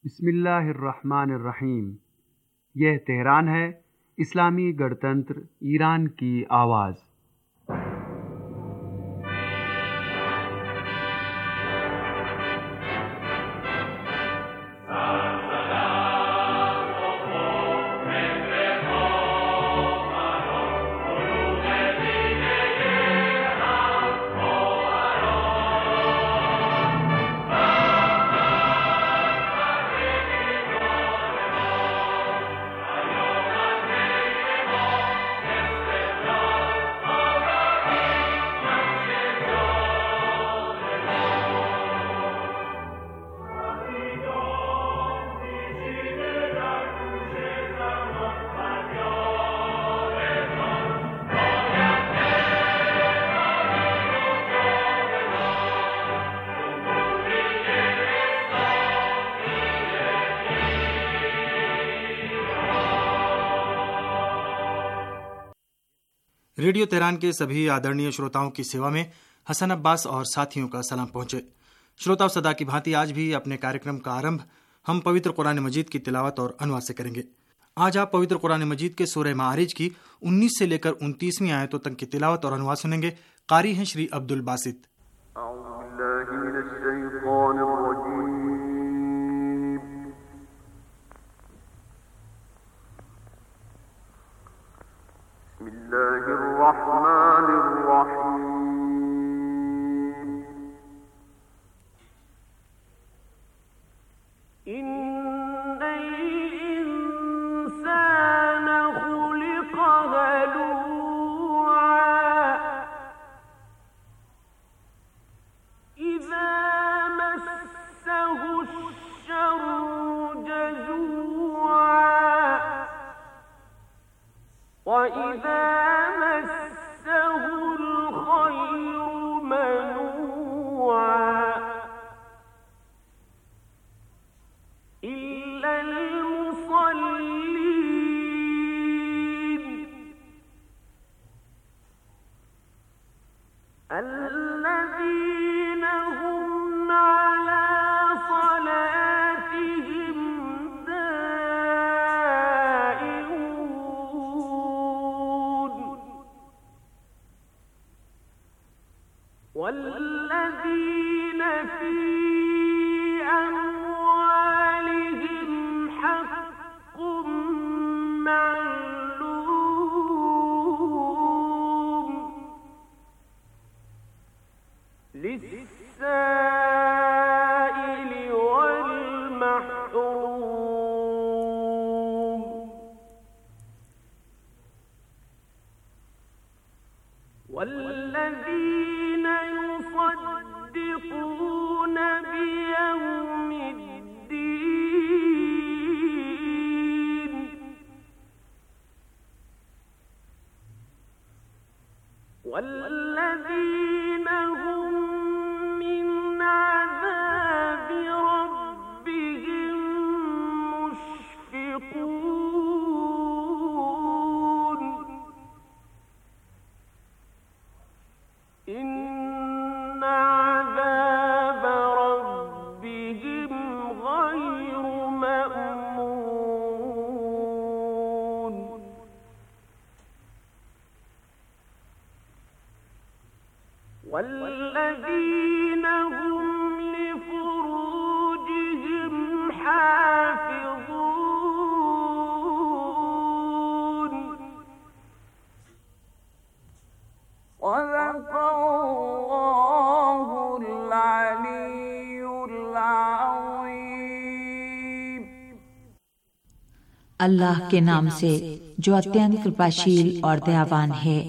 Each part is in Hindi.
बिस्मिल्लाहिर्रहमानिर्रहीम। यह तेहरान है, इस्लामी गणतंत्र ईरान की आवाज़। रेडियो तेहरान के सभी आदरणीय श्रोताओं की सेवा में हसन अब्बास और साथियों का सलाम पहुंचे। श्रोताओं, सदा की भांति आज भी अपने कार्यक्रम का आरंभ हम पवित्र कुरान मजीद की तिलावत और अनुवाद से करेंगे। आज आप पवित्र कुरान मजीद के सूरह मारिज की 19 से लेकर 29वीं आयतों तक की तिलावत और अनुवाद सुनेंगे। कारी हैं श्री अब्दुल बासित। अल्लाह के नाम से जो अत्यंत कृपाशील और दयावान है।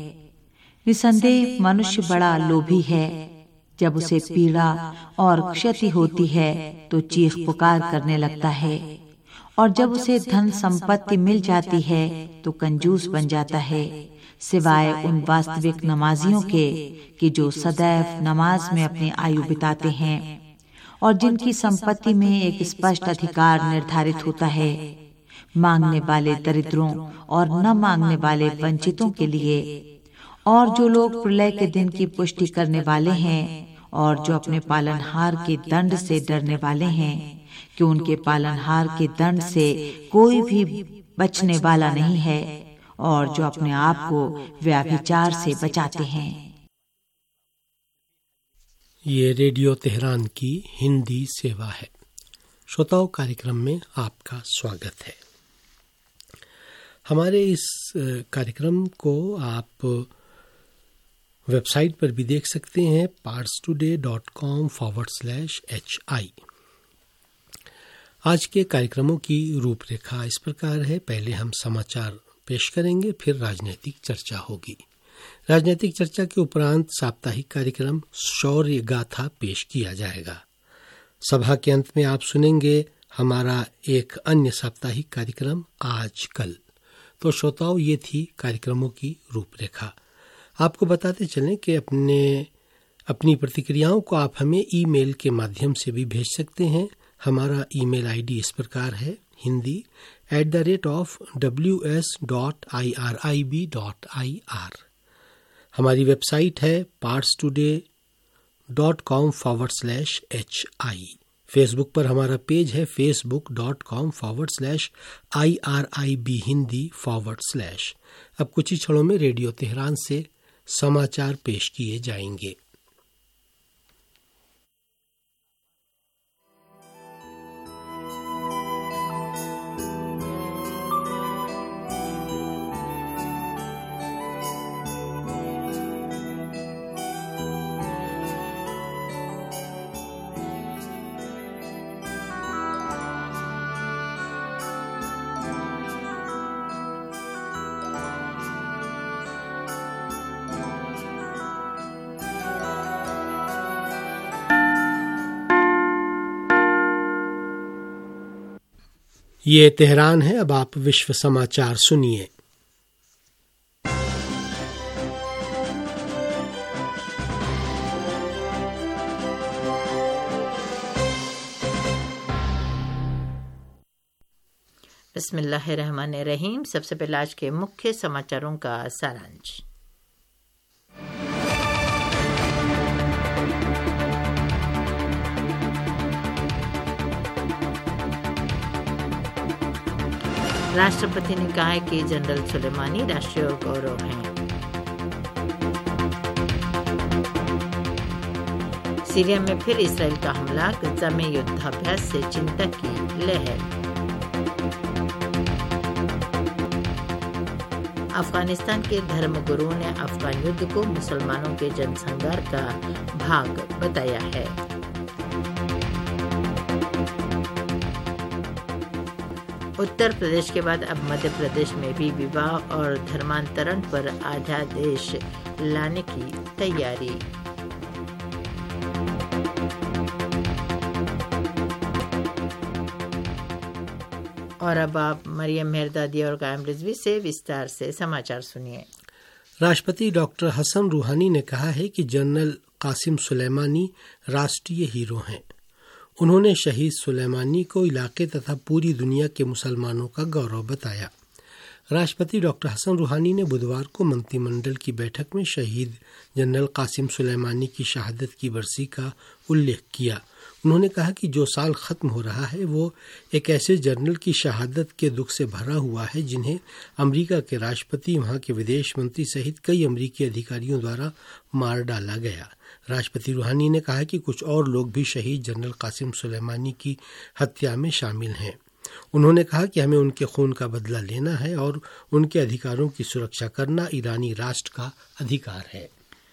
निसंदेह मनुष्य बड़ा लोभी है। जब उसे पीड़ा और क्षति होती है तो चीख पुकार करने लगता है, और जब उसे धन संपत्ति मिल जाती है तो कंजूस बन जाता है, सिवाय उन वास्तविक नमाजियों के कि जो सदैव नमाज में अपनी आयु बिताते हैं और जिनकी संपत्ति में एक स्पष्ट अधिकार निर्धारित होता है। मांगने वाले दरिद्रों और न मांगने वाले वंचितों के लिए, और जो लोग प्रलय के दिन की पुष्टि करने वाले हैं और जो अपने पालनहार के दंड से डरने वाले हैं, कि उनके पालनहार के दंड से कोई भी बचने वाला नहीं है और जो अपने आप को व्यभिचार से बचाते हैं। ये रेडियो तेहरान की हिंदी सेवा है। श्रोताओं, कार्यक्रम में आपका स्वागत है। हमारे इस कार्यक्रम को आप वेबसाइट पर भी देख सकते हैं, parstoday.com/hi। आज के कार्यक्रमों की रूपरेखा इस प्रकार है। पहले हम समाचार पेश करेंगे, फिर राजनीतिक चर्चा होगी। राजनीतिक चर्चा के उपरांत साप्ताहिक कार्यक्रम शौर्य गाथा पेश किया जाएगा। सभा के अंत में आप सुनेंगे हमारा एक अन्य साप्ताहिक कार्यक्रम आज कल। तो श्रोताओं, ये थी कार्यक्रमों की रूपरेखा। आपको बताते चलें कि अपनी प्रतिक्रियाओं को आप हमें ईमेल के माध्यम से भी भेज सकते हैं। हमारा ईमेल आईडी इस प्रकार है, hindi@ws.irib.ir। हमारी वेबसाइट है parstoday.com/hi। फेसबुक पर हमारा पेज है facebook.com/irib-hindi/। अब कुछ ही क्षणों में रेडियो तेहरान से समाचार पेश किए जाएंगे। ये तेहरान है। अब आप विश्व समाचार सुनिए। बिस्मिल्लाहिर्रहमानिर्रहीम। सबसे पहले आज के मुख्य समाचारों का सारांश। राष्ट्रपति ने कहा है कि जनरल सुलेमानी राष्ट्रीय गौरव हैं। सीरिया में फिर इसराइल का हमला, गजा में युद्धाभ्यास से चिंता की लहर। अफगानिस्तान के धर्मगुरुओं ने अफगान युद्ध को मुसलमानों के जनसंहार का भाग बताया है। उत्तर प्रदेश के बाद अब मध्य प्रदेश में भी विवाह और धर्मांतरण पर अध्यादेश लाने की तैयारी। और अब आप मरियम मेहरदादी और कायम रिजवी से विस्तार से समाचार सुनिए। राष्ट्रपति डॉक्टर हसन रूहानी ने कहा है कि जनरल कासिम सुलेमानी राष्ट्रीय हीरो हैं। उन्होंने शहीद सुलेमानी को इलाके तथा पूरी दुनिया के मुसलमानों का गौरव बताया। राष्ट्रपति डॉक्टर हसन रूहानी ने बुधवार को मंत्रिमंडल की बैठक में शहीद जनरल कासिम सुलेमानी की शहादत की बरसी का उल्लेख किया। उन्होंने कहा कि जो साल खत्म हो रहा है वो एक ऐसे जनरल की शहादत के दुख से भरा हुआ है जिन्हें अमेरिका के राष्ट्रपति, वहां के विदेश मंत्री सहित कई अमेरिकी अधिकारियों द्वारा मार डाला गया। राष्ट्रपति रूहानी ने कहा कि कुछ और लोग भी शहीद जनरल कासिम सुलेमानी की हत्या में शामिल हैं। उन्होंने कहा कि हमें उनके खून का बदला लेना है और उनके अधिकारों की सुरक्षा करना ईरानी राष्ट्र का अधिकार है।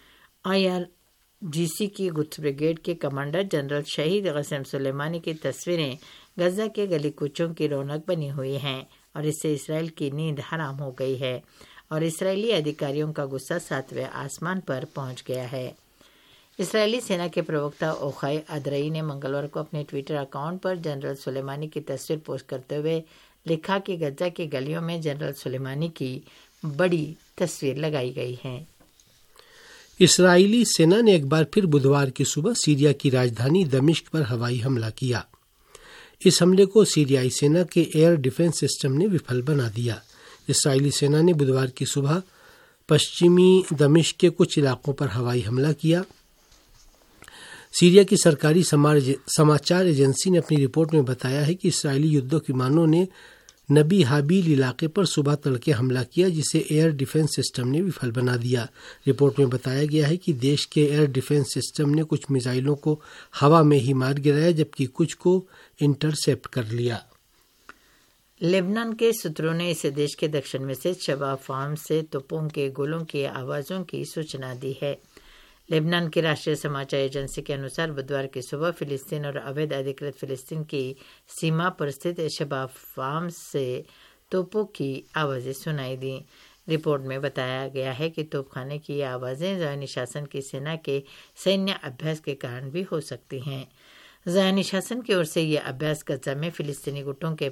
IRGC की गुत्स ब्रिगेड के कमांडर जनरल शहीद कासिम सुलेमानी की तस्वीरें गजा के गली कूचों की रौनक बनी हुई हैं और इससे इसराइल की नींद हराम हो गई है और इसराइली अधिकारियों का गुस्सा 7वें आसमान पर पहुंच गया है। इसराइली सेना के प्रवक्ता ओखाई अदरई ने मंगलवार को अपने ट्विटर अकाउंट पर जनरल सुलेमानी की तस्वीर पोस्ट करते हुए लिखा कि गजा की गलियों में जनरल सुलेमानी की बड़ी तस्वीर लगाई गई है। इसराइली सेना ने एक बार फिर बुधवार की सुबह सीरिया की राजधानी दमिश्क पर हवाई हमला किया। इस हमले को सीरियाई सेना के एयर डिफेंस सिस्टम ने विफल बना दिया। इसराइली सेना ने बुधवार की सुबह पश्चिमी दमिश्क के कुछ इलाकों पर हवाई हमला किया। सीरिया की सरकारी समाचार एजेंसी ने अपनी रिपोर्ट में बताया है कि इस्राएली युद्धक विमानों ने नबी हाबील इलाके पर सुबह तड़के हमला किया, जिसे एयर डिफेंस सिस्टम ने विफल बना दिया। रिपोर्ट में बताया गया है कि देश के एयर डिफेंस सिस्टम ने कुछ मिसाइलों को हवा में ही मार गिराया, जबकि कुछ को इंटरसेप्ट कर लिया। लेबनान के सूत्रों ने इस देश के दक्षिण में से शबाब फार्म से तोपों के गोलों की आवाज़ों की सूचना दी है। लेबनान की राष्ट्रीय समाचार एजेंसी के अनुसार बुधवार की सुबह फिलिस्तीन और अवैध अधिकृत फिलिस्तीन की सीमा पर स्थित शबाब फार्म से तोपों की आवाज़ें सुनाई दी। रिपोर्ट में बताया गया है कि तोपखाने की आवाज़ें ज़ायनी शासन की सेना के सैन्य अभ्यास के कारण भी हो सकती हैं। ज़ायनी शासन की ओर से यह अभ्यास गजा में फिलिस्तीनी गुटों के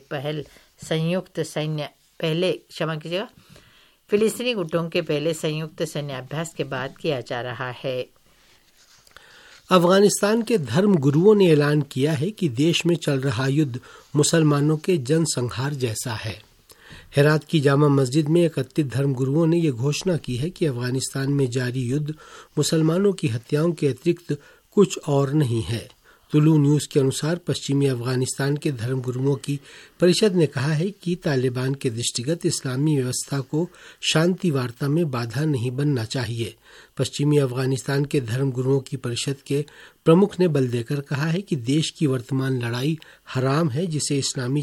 फिलिस्तीनी गुटों के पहले संयुक्त सैन्य अभ्यास के बाद किया जा रहा है। अफगानिस्तान के धर्म गुरुओं ने ऐलान किया है कि देश में चल रहा युद्ध मुसलमानों के जनसंहार जैसा है। हेरात की जामा मस्जिद में एकत्रित धर्म गुरुओं ने यह घोषणा की है कि अफगानिस्तान में जारी युद्ध मुसलमानों की हत्याओं के अतिरिक्त कुछ और नहीं है। तुलू न्यूज़ के अनुसार पश्चिमी अफगानिस्तान के धर्मगुरुओं की परिषद ने कहा है कि तालिबान के दृष्टिगत इस्लामी व्यवस्था को शांति वार्ता में बाधा नहीं बनना चाहिए। पश्चिमी अफगानिस्तान के धर्मगुरुओं की परिषद के प्रमुख ने बल देकर कहा है कि देश की वर्तमान लड़ाई हराम है, जिसे इस्लामी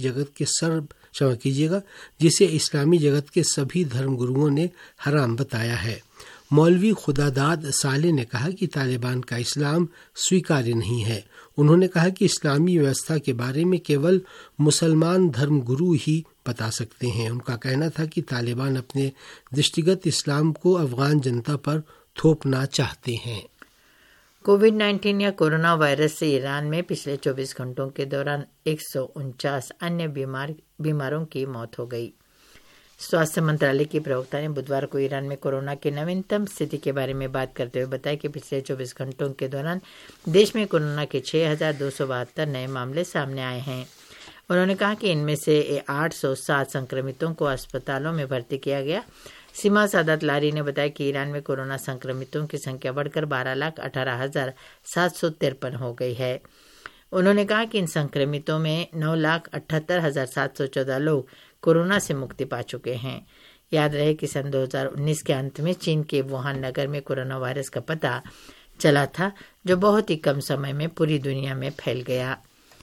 जगत के सभी धर्मगुरुओं ने हराम बताया है। मौलवी खुदादाद साले ने कहा कि तालिबान का इस्लाम स्वीकार्य नहीं है। उन्होंने कहा कि इस्लामी व्यवस्था के बारे में केवल मुसलमान धर्मगुरु ही बता सकते हैं। उनका कहना था कि तालिबान अपने दृष्टिगत इस्लाम को अफगान जनता पर थोपना चाहते हैं। कोविड-19 या कोरोना वायरस से ईरान में पिछले 24 घंटों के दौरान 149 अन्य बीमारों की मौत हो गई। स्वास्थ्य मंत्रालय की प्रवक्ता ने बुधवार को ईरान में कोरोना की नवीनतम स्थिति के बारे में बात करते हुए बताया कि पिछले 24 घंटों के दौरान देश में कोरोना के 6,272 नए मामले सामने आए हैं। उन्होंने कहा कि इनमें से 807 संक्रमितों को अस्पतालों में भर्ती किया गया। सीमा सादात लारी ने बताया कि ईरान में कोरोना संक्रमितों की संख्या बढ़कर 12,18,753 हो गई है। उन्होंने कहा कि इन संक्रमितों में 9,78,714 लोग कोरोना से मुक्ति पा चुके हैं। याद रहे कि सन 2019 के अंत में चीन के वुहान नगर में कोरोना वायरस का पता चला था, जो बहुत ही कम समय में पूरी दुनिया में फैल गया।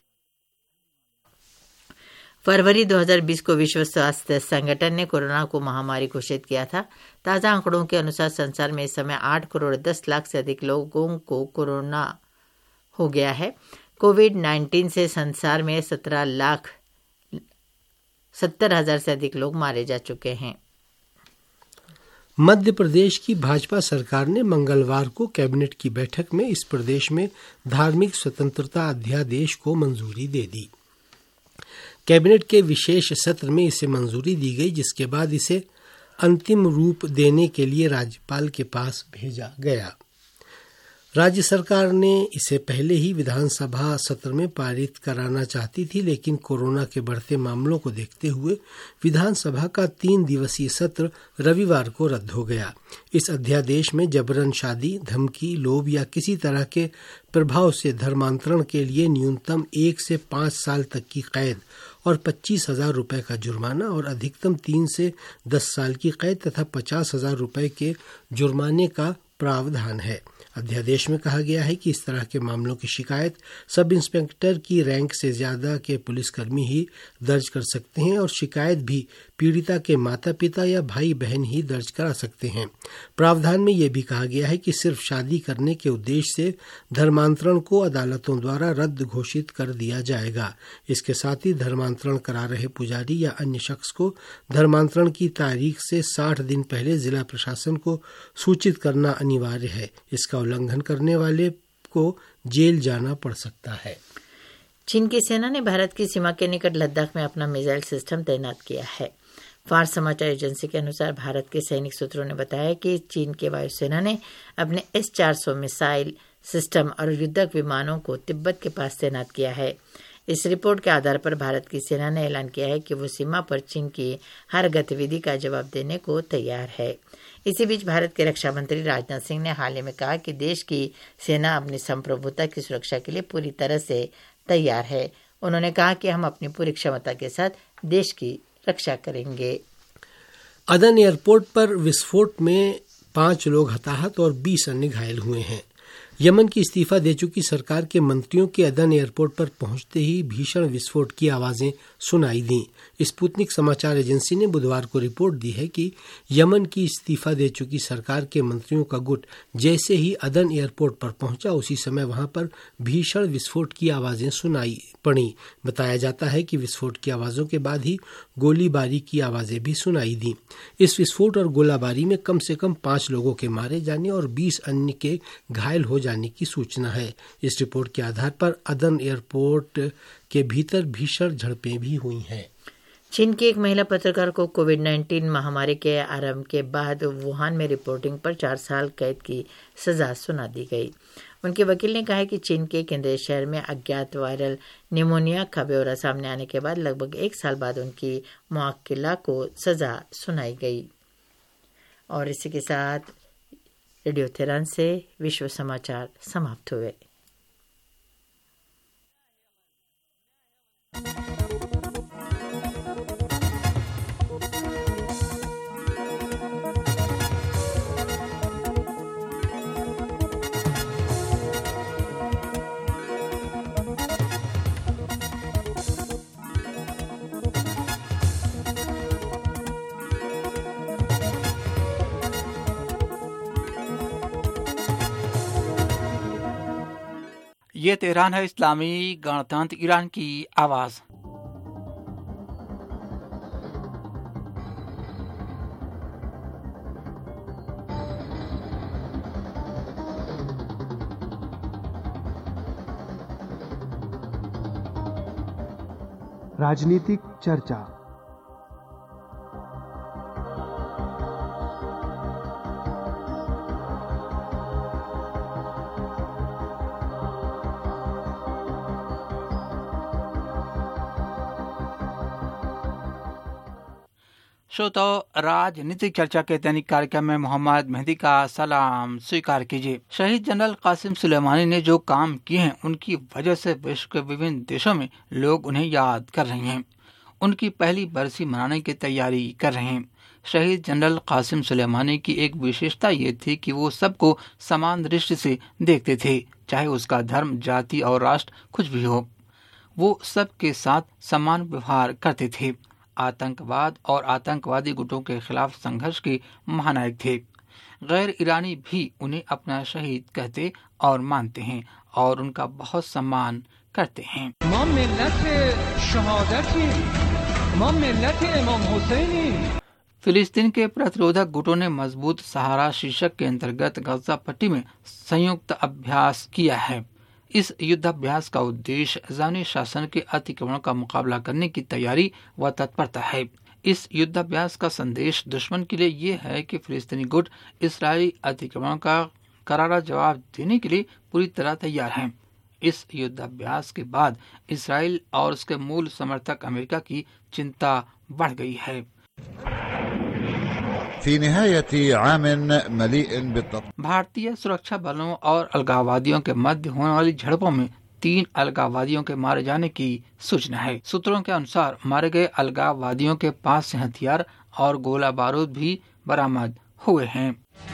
फरवरी 2020 को विश्व स्वास्थ्य संगठन ने कोरोना को महामारी घोषित किया था। ताज़ा आंकड़ों के अनुसार संसार में इस समय 8,10,00,000 से अधिक लोगों को कोरोना हो गया है। कोविड-19 से संसार में 17,70,000 से अधिक लोग मारे जा चुके हैं। मध्य प्रदेश की भाजपा सरकार ने मंगलवार को कैबिनेट की बैठक में इस प्रदेश में धार्मिक स्वतंत्रता अध्यादेश को मंजूरी दे दी। कैबिनेट के विशेष सत्र में इसे मंजूरी दी गई, जिसके बाद इसे अंतिम रूप देने के लिए राज्यपाल के पास भेजा गया। राज्य सरकार ने इसे पहले ही विधानसभा सत्र में पारित कराना चाहती थी, लेकिन कोरोना के बढ़ते मामलों को देखते हुए विधानसभा का 3 दिवसीय सत्र रविवार को रद्द हो गया। इस अध्यादेश में जबरन शादी, धमकी, लोभ या किसी तरह के प्रभाव से धर्मांतरण के लिए न्यूनतम 1 से 5 साल तक की कैद और 25,000 रुपए का जुर्माना और अधिकतम 3 से 10 साल की कैद तथा 50,000 रुपए के जुर्माने का प्रावधान है। अध्यादेश में कहा गया है कि इस तरह के मामलों की शिकायत सब इंस्पेक्टर की रैंक से ज्यादा के पुलिसकर्मी ही दर्ज कर सकते हैं और शिकायत भी पीड़िता के माता पिता या भाई बहन ही दर्ज करा सकते हैं। प्रावधान में यह भी कहा गया है कि सिर्फ शादी करने के उद्देश्य से धर्मांतरण को अदालतों द्वारा रद्द घोषित कर दिया जाएगा। इसके साथ ही धर्मांतरण करा रहे पुजारी या अन्य शख्स को धर्मांतरण की तारीख से 60 दिन पहले जिला प्रशासन को सूचित करना अनिवार्य है। इसका उल्लंघन करने वाले को जेल जाना पड़ सकता है। चीन की सेना ने भारत की सीमा के निकट लद्दाख में अपना मिसाइल सिस्टम तैनात किया है। फार्स समाचार एजेंसी के अनुसार भारत के सैनिक सूत्रों ने बताया कि चीन के वायुसेना ने अपने S-400 मिसाइल सिस्टम और युद्धक विमानों को तिब्बत के पास तैनात किया है। इस रिपोर्ट के आधार पर भारत की सेना ने ऐलान किया है कि वो सीमा पर चीन की हर गतिविधि का जवाब देने को तैयार है। इसी बीच भारत के रक्षा मंत्री राजनाथ सिंह ने हाल ही में कहा कि देश की सेना अपनी संप्रभुता की सुरक्षा के लिए पूरी तरह से तैयार है। उन्होंने कहा कि हम अपनी पूरी क्षमता के साथ देश की रक्षा करेंगे। अदन एयरपोर्ट पर विस्फोट में 5 लोग हताहत और 20 अन्य घायल हुए हैं। यमन की इस्तीफा दे चुकी सरकार के मंत्रियों के अदन एयरपोर्ट पर पहुंचते ही भीषण विस्फोट की आवाजें सुनाई दी। स्पुतनिक समाचार एजेंसी ने बुधवार को रिपोर्ट दी है कि यमन की इस्तीफा दे चुकी सरकार के मंत्रियों का गुट जैसे ही अदन एयरपोर्ट पर पहुंचा उसी समय वहां पर भीषण विस्फोट की आवाजें सुनाई पड़ी। बताया जाता है कि विस्फोट की आवाजों के बाद ही गोलीबारी की आवाजें भी सुनाई दी। इस विस्फोट और गोलाबारी में कम से कम 5 लोगों के मारे जाने और 20 अन्य के घायल हो जाने की सूचना है। इस रिपोर्ट के आधार पर अदन एयरपोर्ट के भीतर भीषण झड़पें भी हुई हैं। चीन की एक महिला पत्रकार को कोविड-19 महामारी के आरंभ के बाद वुहान में रिपोर्टिंग पर 4 साल कैद की सजा सुना दी गई। उनके वकील ने कहा है कि चीन के केंद्रीय शहर में अज्ञात वायरल निमोनिया का ब्यौरा सामने आने के बाद लगभग 1 साल बाद उनकी मुवक्किला को सजा सुनाई गई। और इसी के साथ रेडियो तेहरान से विश्व समाचार समाप्त हुए। ये तेहरान है, इस्लामी गणतंत्र ईरान की आवाज़। राजनीतिक चर्चा। श्रोताओ, राजनीतिक चर्चा के दैनिक कार्यक्रम में मोहम्मद मेहदी का सलाम स्वीकार कीजिए। शहीद जनरल कासिम सुलेमानी ने जो काम किए हैं उनकी वजह से विश्व के विभिन्न देशों में लोग उन्हें याद कर रहे हैं, उनकी पहली बरसी मनाने की तैयारी कर रहे हैं। शहीद जनरल कासिम सुलेमानी की एक विशेषता ये थी कि वो सबको समान दृष्टि से देखते थे, चाहे उसका धर्म, जाति और राष्ट्र कुछ भी हो। वो सबके साथ समान व्यवहार करते थे। आतंकवाद और आतंकवादी गुटों के खिलाफ संघर्ष के महानायक थे। गैर ईरानी भी उन्हें अपना शहीद कहते और मानते हैं और उनका बहुत सम्मान करते हैं। फिलिस्तीन के प्रतिरोधक गुटों ने मजबूत सहारा शीर्षक के अंतर्गत गजा पट्टी में संयुक्त अभ्यास किया है। इस युद्धाभ्यास का उद्देश्य ज़ानी शासन के अतिक्रमण का मुकाबला करने की तैयारी व तत्परता है। इस युद्धाभ्यास का संदेश दुश्मन के लिए ये है कि फिलिस्तीनी गुट इस्राएली अतिक्रमण का करारा जवाब देने के लिए पूरी तरह तैयार हैं। इस युद्धाभ्यास के बाद इस्राएल और उसके मूल समर्थक अमेरिका की चिंता बढ़ गई है। भारतीय सुरक्षा बलों और अलगाववादियों के मध्य होने वाली झड़पों में 3 अलगाववादियों के मारे जाने की सूचना है। सूत्रों के अनुसार मारे गए अलगाववादियों के पास से हथियार और गोला बारूद भी बरामद हुए हैं।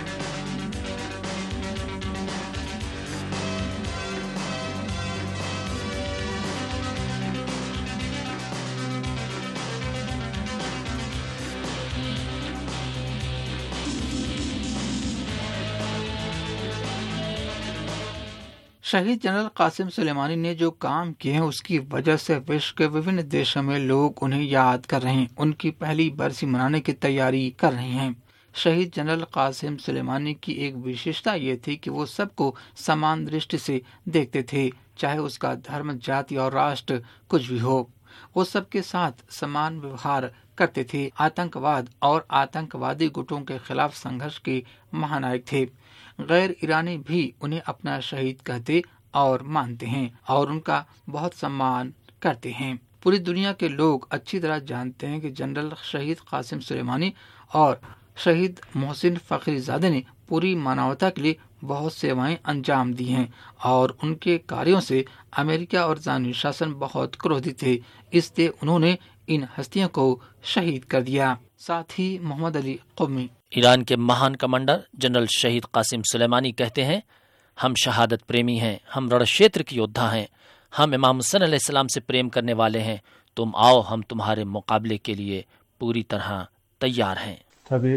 शहीद जनरल कासिम सुलेमानी ने जो काम किए हैं उसकी वजह से विश्व के विभिन्न देशों में लोग उन्हें याद कर रहे हैं, उनकी पहली बरसी मनाने की तैयारी कर रहे हैं। शहीद जनरल कासिम सुलेमानी की एक विशेषता ये थी कि वो सबको समान दृष्टि से देखते थे, चाहे उसका धर्म, जाति और राष्ट्र कुछ भी हो। वो सबके साथ समान व्यवहार करते थे। आतंकवाद और आतंकवादी गुटों के खिलाफ संघर्ष के महानायक थे। गैर ईरानी भी उन्हें अपना शहीद कहते और मानते हैं और उनका बहुत सम्मान करते हैं। पूरी दुनिया के लोग अच्छी तरह जानते हैं कि जनरल शहीद कासिम सुलेमानी और शहीद मोहसिन फखरीजादे ने पूरी मानवता के लिए बहुत सेवाएं अंजाम दी हैं और उनके कार्यों से अमेरिका और जानी शासन बहुत क्रोधित थे, इसलिए उन्होंने इन हस्तियों को शहीद कर दिया। साथ ही मोहम्मद अली क़ौमी, ईरान के महान कमांडर जनरल शहीद कासिम सुलेमानी कहते हैं, हम शहादत प्रेमी हैं, हम रणक्षेत्र के योद्धा हैं, हम इमाम हुसैन अलैहिस्सलाम से प्रेम करने वाले हैं। तुम आओ, हम तुम्हारे मुकाबले के लिए पूरी तरह तैयार हैं। Tabii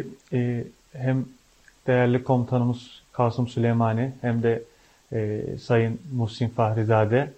hem değerli komutanımız Kasım Süleymani hem de Sayın Muhsin Fahrizade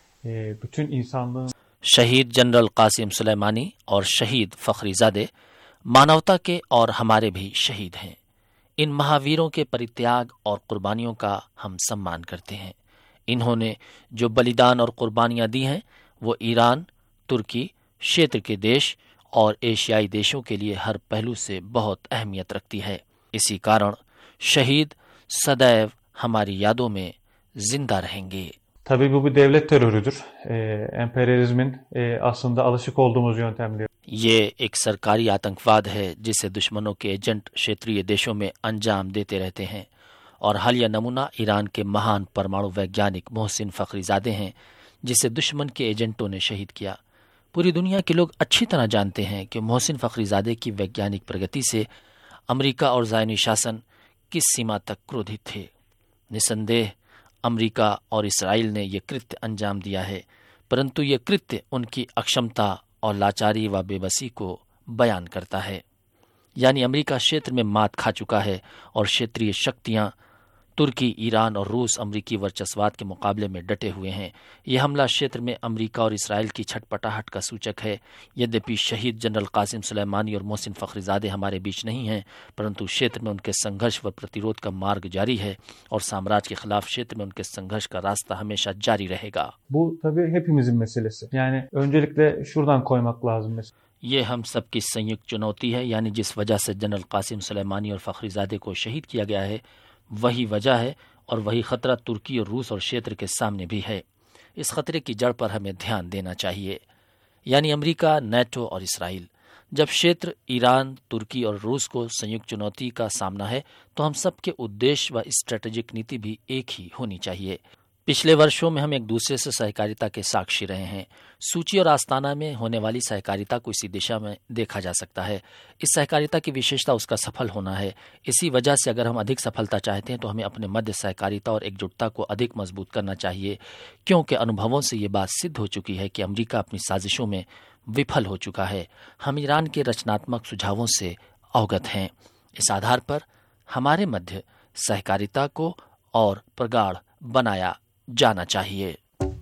bütün insanlığın शहीद जनरल कासिम सुलेमानी और शहीद फखरीजादे मानवता के और हमारे भी शहीद हैं। इन महावीरों के परित्याग और कुर्बानियों का हम सम्मान करते हैं। इन्होंने जो बलिदान और कुर्बानियां दी हैं वो ईरान, तुर्की, क्षेत्र के देश और एशियाई देशों के लिए हर पहलू से बहुत अहमियत रखती है। इसी कारण शहीद सदैव हमारी यादों में जिंदा रहेंगे। Tabii bu bir devlet terörüdür. Emperyalizmin aslında alışık olduğumuz yöntemleri. ये एक सरकारी आतंकवाद है जिसे दुश्मनों के एजेंट क्षेत्रीय देशों में अंजाम देते रहते हैं और हालिया नमूना ईरान के महान परमाणु वैज्ञानिक मोहसिन फखरीजादे हैं जिसे दुश्मन के एजेंटों ने शहीद किया। पूरी दुनिया के लोग अच्छी तरह जानते हैं कि मोहसिन फखरीजादे की वैज्ञानिक प्रगति से अमेरिका और ज़ायनी शासन किस सीमा तक क्रोधित थे। निसंदेह अमेरिका और इसराइल ने यह कृत्य अंजाम दिया है, परंतु यह कृत्य उनकी अक्षमता और लाचारी व बेबसी को बयान करता है। यानी अमेरिका क्षेत्र में मात खा चुका है और क्षेत्रीय शक्तियां तुर्की, ईरान और रूस अमेरिकी वर्चस्वाद के मुकाबले में डटे हुए हैं। यह हमला क्षेत्र में अमेरिका और इसराइल की छटपटाहट का सूचक है। यद्यपि शहीद जनरल कासिम सुलेमानी और मोहसिन फखरीजादे हमारे बीच नहीं हैं, परंतु क्षेत्र में उनके संघर्ष व प्रतिरोध का मार्ग जारी है और साम्राज्य के खिलाफ क्षेत्र में उनके संघर्ष का रास्ता हमेशा जारी रहेगा। Bu tabii hepimizin meselesi. Yani öncelikle şuradan koymak lazım. ये हम सबकी संयुक्त चुनौती है। यानी जिस वजह से जनरल कासिम सुलेमानी और फखरीजादे को शहीद किया गया है वही वजह है और वही खतरा तुर्की और रूस और क्षेत्र के सामने भी है। इस खतरे की जड़ पर हमें ध्यान देना चाहिए, यानी अमेरिका, नेटो और इसराइल। जब क्षेत्र ईरान, तुर्की और रूस को संयुक्त चुनौती का सामना है तो हम सबके उद्देश्य व स्ट्रेटेजिक नीति भी एक ही होनी चाहिए। पिछले वर्षों में हम एक दूसरे से सहकारिता के साक्षी रहे हैं। सूची और आस्ताना में होने वाली सहकारिता को इसी दिशा में देखा जा सकता है। इस सहकारिता की विशेषता उसका सफल होना है। इसी वजह से अगर हम अधिक सफलता चाहते हैं तो हमें अपने मध्य सहकारिता और एकजुटता को अधिक मजबूत करना चाहिए, क्योंकि अनुभवों से ये बात सिद्ध हो चुकी है कि अमेरिका अपनी साजिशों में विफल हो चुका है। हम ईरान के रचनात्मक सुझावों से अवगत हैं। इस आधार पर हमारे मध्य सहकारिता को और प्रगाढ़ बनाया जाना चाहिए।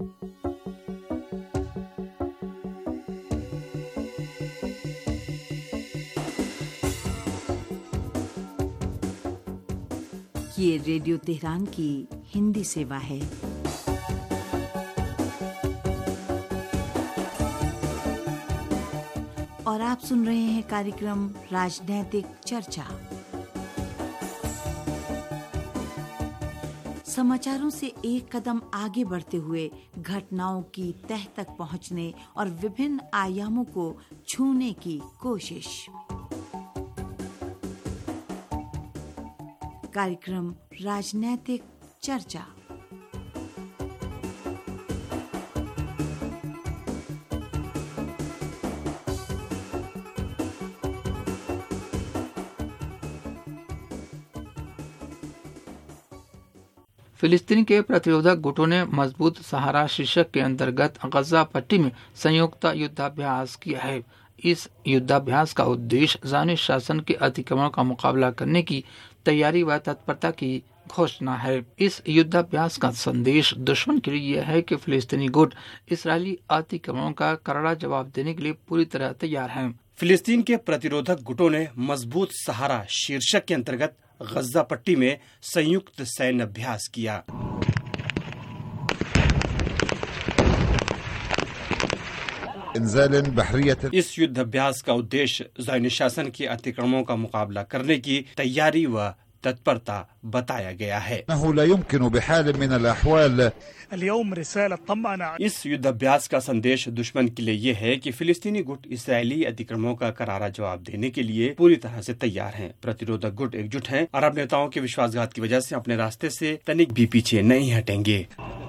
ये रेडियो तेहरान की हिंदी सेवा है। और आप सुन रहे हैं कार्यक्रम राजनैतिक चर्चा। समाचारों से एक कदम आगे बढ़ते हुए घटनाओं की तह तक पहुंचने और विभिन्न आयामों को छूने की कोशिश। कार्यक्रम राजनैतिक चर्चा। फिलिस्तीन के प्रतिरोधक गुटों ने मजबूत सहारा शीर्षक के अंतर्गत गजा पट्टी में संयुक्त युद्धाभ्यास किया है। इस युद्धाभ्यास का उद्देश्य ज़ायनी शासन के अतिक्रमण का मुकाबला करने की तैयारी व तत्परता की घोषणा है। इस युद्धाभ्यास का संदेश दुश्मन के लिए यह है कि फिलिस्तीनी गुट इसराइली अतिक्रमणों का करारा जवाब देने के लिए पूरी तरह तैयार हैं। फिलिस्तीन के प्रतिरोधक गुटों ने मजबूत सहारा शीर्षक के अंतर्गत गजा पट्टी में संयुक्त सैन्य अभ्यास किया। इस युद्ध अभ्यास का उद्देश्य ज़ायनी शासन के अतिक्रमणों का मुकाबला करने की तैयारी व तत्परता बताया गया है। इस युद्धाभ्यास का संदेश दुश्मन के लिए ये है कि फिलिस्तीनी गुट इसराइली अतिक्रमणों का करारा जवाब देने के लिए पूरी तरह से तैयार हैं। प्रतिरोधक गुट एकजुट हैं। अरब नेताओं के विश्वासघात की वजह से अपने रास्ते से तनिक भी पीछे नहीं हटेंगे।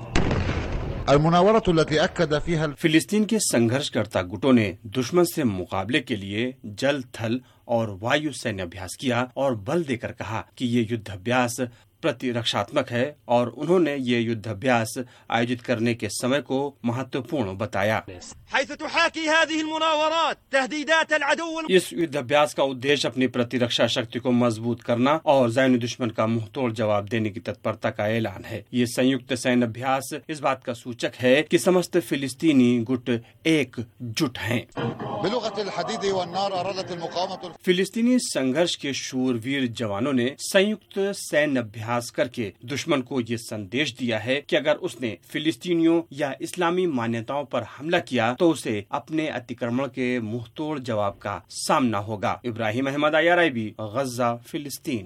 फिलिस्तीन के संघर्षकर्ता गुटों ने दुश्मन से मुकाबले के लिए जल, थल और वायु सैन्य अभ्यास किया और बल देकर कहा कि ये युद्धाभ्यास प्रतिरक्षात्मक है और उन्होंने ये युद्धाभ्यास आयोजित करने के समय को महत्वपूर्ण बताया। इस युद्धाभ्यास का उद्देश्य अपनी प्रतिरक्षा शक्ति को मजबूत करना और ज़ायनी दुश्मन का मुंहतोड़ जवाब देने की तत्परता का ऐलान है। ये संयुक्त सैन्य अभ्यास इस बात का सूचक है कि समस्त फिलिस्तीनी गुट एकजुट हैं। फिलिस्तीनी संघर्ष के शूरवीर जवानों ने संयुक्त सैन्य अभ्यास करके दुश्मन को ये संदेश दिया है कि अगर उसने फिलिस्तीनियों या इस्लामी मान्यताओं पर हमला किया तो उसे अपने अतिक्रमण के मुंहतोड़ जवाब का सामना होगा। इब्राहिम अहमद, IRIB, गजा, फिलिस्तीन।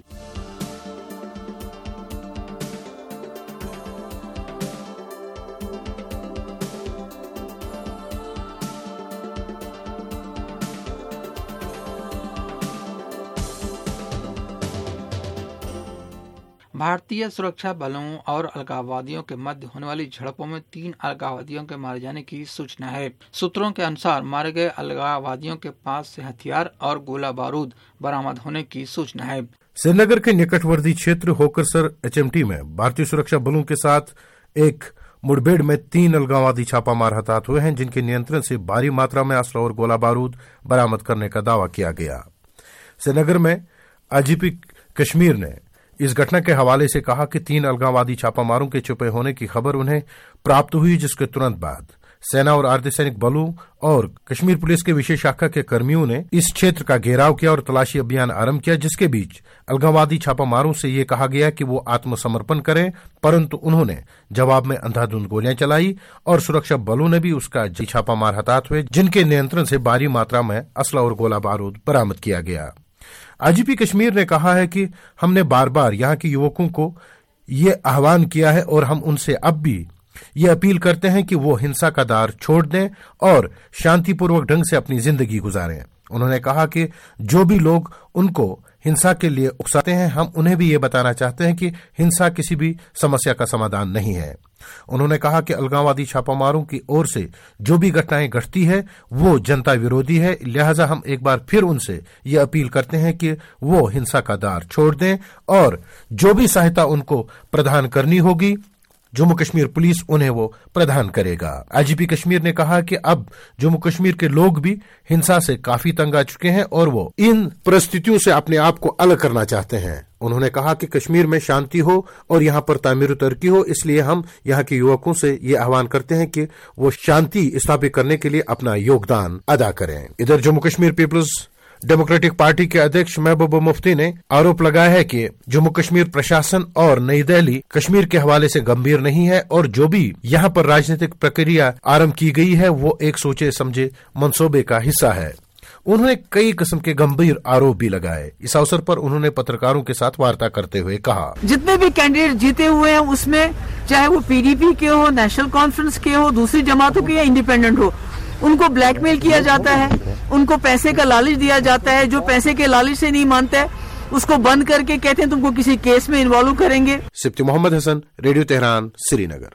भारतीय सुरक्षा बलों और अलगाववादियों के मध्य होने वाली झड़पों में 3 अलगाववादियों के मारे जाने की सूचना है। सूत्रों के अनुसार मारे गए अलगाववादियों के पास से हथियार और गोला बारूद बरामद होने की सूचना है। श्रीनगर के निकटवर्ती क्षेत्र होकरसर HMT में भारतीय सुरक्षा बलों के साथ एक मुठभेड़ में 3 अलगाववादी छापामार हताहत हुए हैं, जिनके नियंत्रण से भारी मात्रा में असला और गोला बारूद बरामद करने का दावा किया गया। श्रीनगर में IGP कश्मीर ने इस घटना के हवाले से कहा कि 3 अलगाववादी छापामारों के छुपे होने की खबर उन्हें प्राप्त हुई, जिसके तुरंत बाद सेना और अर्धसैनिक बलों और कश्मीर पुलिस के विशेष शाखा के कर्मियों ने इस क्षेत्र का घेराव किया और तलाशी अभियान आरंभ किया, जिसके बीच अलगाववादी छापामारों से ये कहा गया कि वो आत्मसमर्पण करें, परंतु उन्होंने जवाब में अंधाधुंध गोलियां चलाई और सुरक्षा बलों ने भी उसका छापामार हताहत हुए, जिनके नियंत्रण से भारी मात्रा में असला और गोला बारूद बरामद किया गया। IGP कश्मीर ने कहा है कि हमने बार बार यहाँ के युवकों को ये आह्वान किया है और हम उनसे अब भी ये अपील करते हैं कि वो हिंसा का दार छोड़ दें और शांतिपूर्वक ढंग से अपनी जिंदगी गुजारें। उन्होंने कहा कि जो भी लोग उनको हिंसा के लिए उकसाते हैं, हम उन्हें भी ये बताना चाहते हैं कि हिंसा किसी भी समस्या का समाधान नहीं है। उन्होंने कहा कि अलगाववादी छापामारों की ओर से जो भी घटनाएं घटती है वो जनता विरोधी है, लिहाजा हम एक बार फिर उनसे ये अपील करते हैं कि वो हिंसा का दार छोड़ दें और जो भी सहायता उनको प्रदान करनी होगी जम्मू कश्मीर पुलिस उन्हें वो प्रदान करेगा। IGP कश्मीर ने कहा कि अब जम्मू कश्मीर के लोग भी हिंसा से काफी तंग आ चुके हैं और वो इन परिस्थितियों से अपने आप को अलग करना चाहते हैं। उन्होंने कहा कि कश्मीर में शांति हो और यहाँ पर तामीर तरक्की हो, इसलिए हम यहाँ के युवकों से ये आह्वान करते हैं कि वो शांति स्थापित करने के लिए अपना योगदान अदा करें। इधर Jammu Kashmir People's Democratic Party के अध्यक्ष महबूबा मुफ्ती ने आरोप लगाया है कि जम्मू कश्मीर प्रशासन और नई दिल्ली कश्मीर के हवाले से गंभीर नहीं है और जो भी यहाँ पर राजनीतिक प्रक्रिया आरंभ की गई है वो एक सोचे समझे मंसूबे का हिस्सा है। उन्होंने कई किस्म के गंभीर आरोप भी लगाए। इस अवसर पर उन्होंने पत्रकारों के साथ वार्ता करते हुए कहा, जितने भी कैंडिडेट जीते हुए हैं उसमें चाहे वो PDP के हो, नेशनल कॉन्फ्रेंस के हो, दूसरी जमातों के या इंडिपेंडेंट हो, उनको ब्लैकमेल किया जाता है, उनको पैसे का लालच दिया जाता है। जो पैसे के लालच से नहीं मानते उसको बंद करके कहते हैं तुमको किसी केस में इन्वॉल्व करेंगे। Sibti Mohammad Hasan, radio Tehran, Srinagar.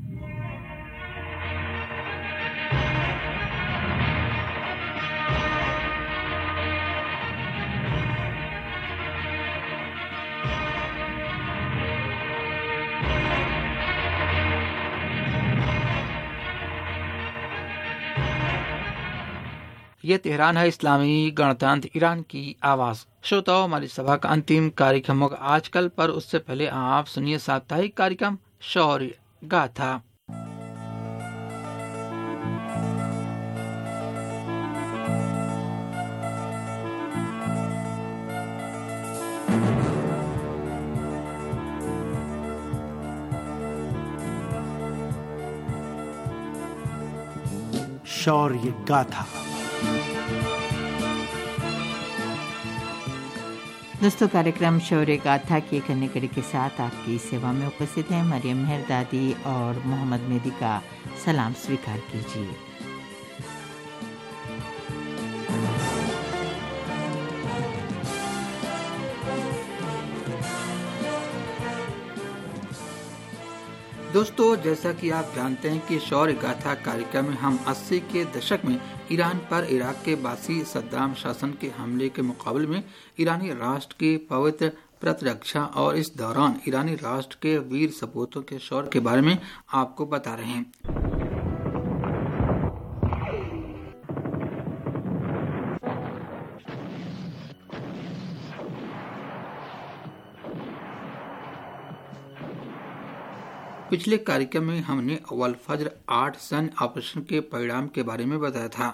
ये तेहरान है, इस्लामी गणतंत्र ईरान की आवाज। श्रोताओं, हमारी सभा का अंतिम कार्यक्रम होगा आजकल, पर उससे पहले आप सुनिए साप्ताहिक कार्यक्रम शौर्य गाथा। शौर्य गाथा। दोस्तों, कार्यक्रम शौर्य गाथा की एक अन्य कड़ी के साथ आपकी सेवा में उपस्थित हैं मरियम मेहर दादी और मोहम्मद मेहदी का सलाम स्वीकार कीजिए। दोस्तों, जैसा कि आप जानते हैं कि शौर्य गाथा कार्यक्रम में हम 80 के दशक में ईरान पर इराक के बासी सद्दाम शासन के हमले के मुकाबले में ईरानी राष्ट्र की पवित्र प्रतिरक्षा और इस दौरान ईरानी राष्ट्र के वीर सपूतों के शौर्य के बारे में आपको बता रहे हैं। पिछले कार्यक्रम में हमने वल-फज्र 8 सैन्य ऑपरेशन के परिणाम के बारे में बताया था।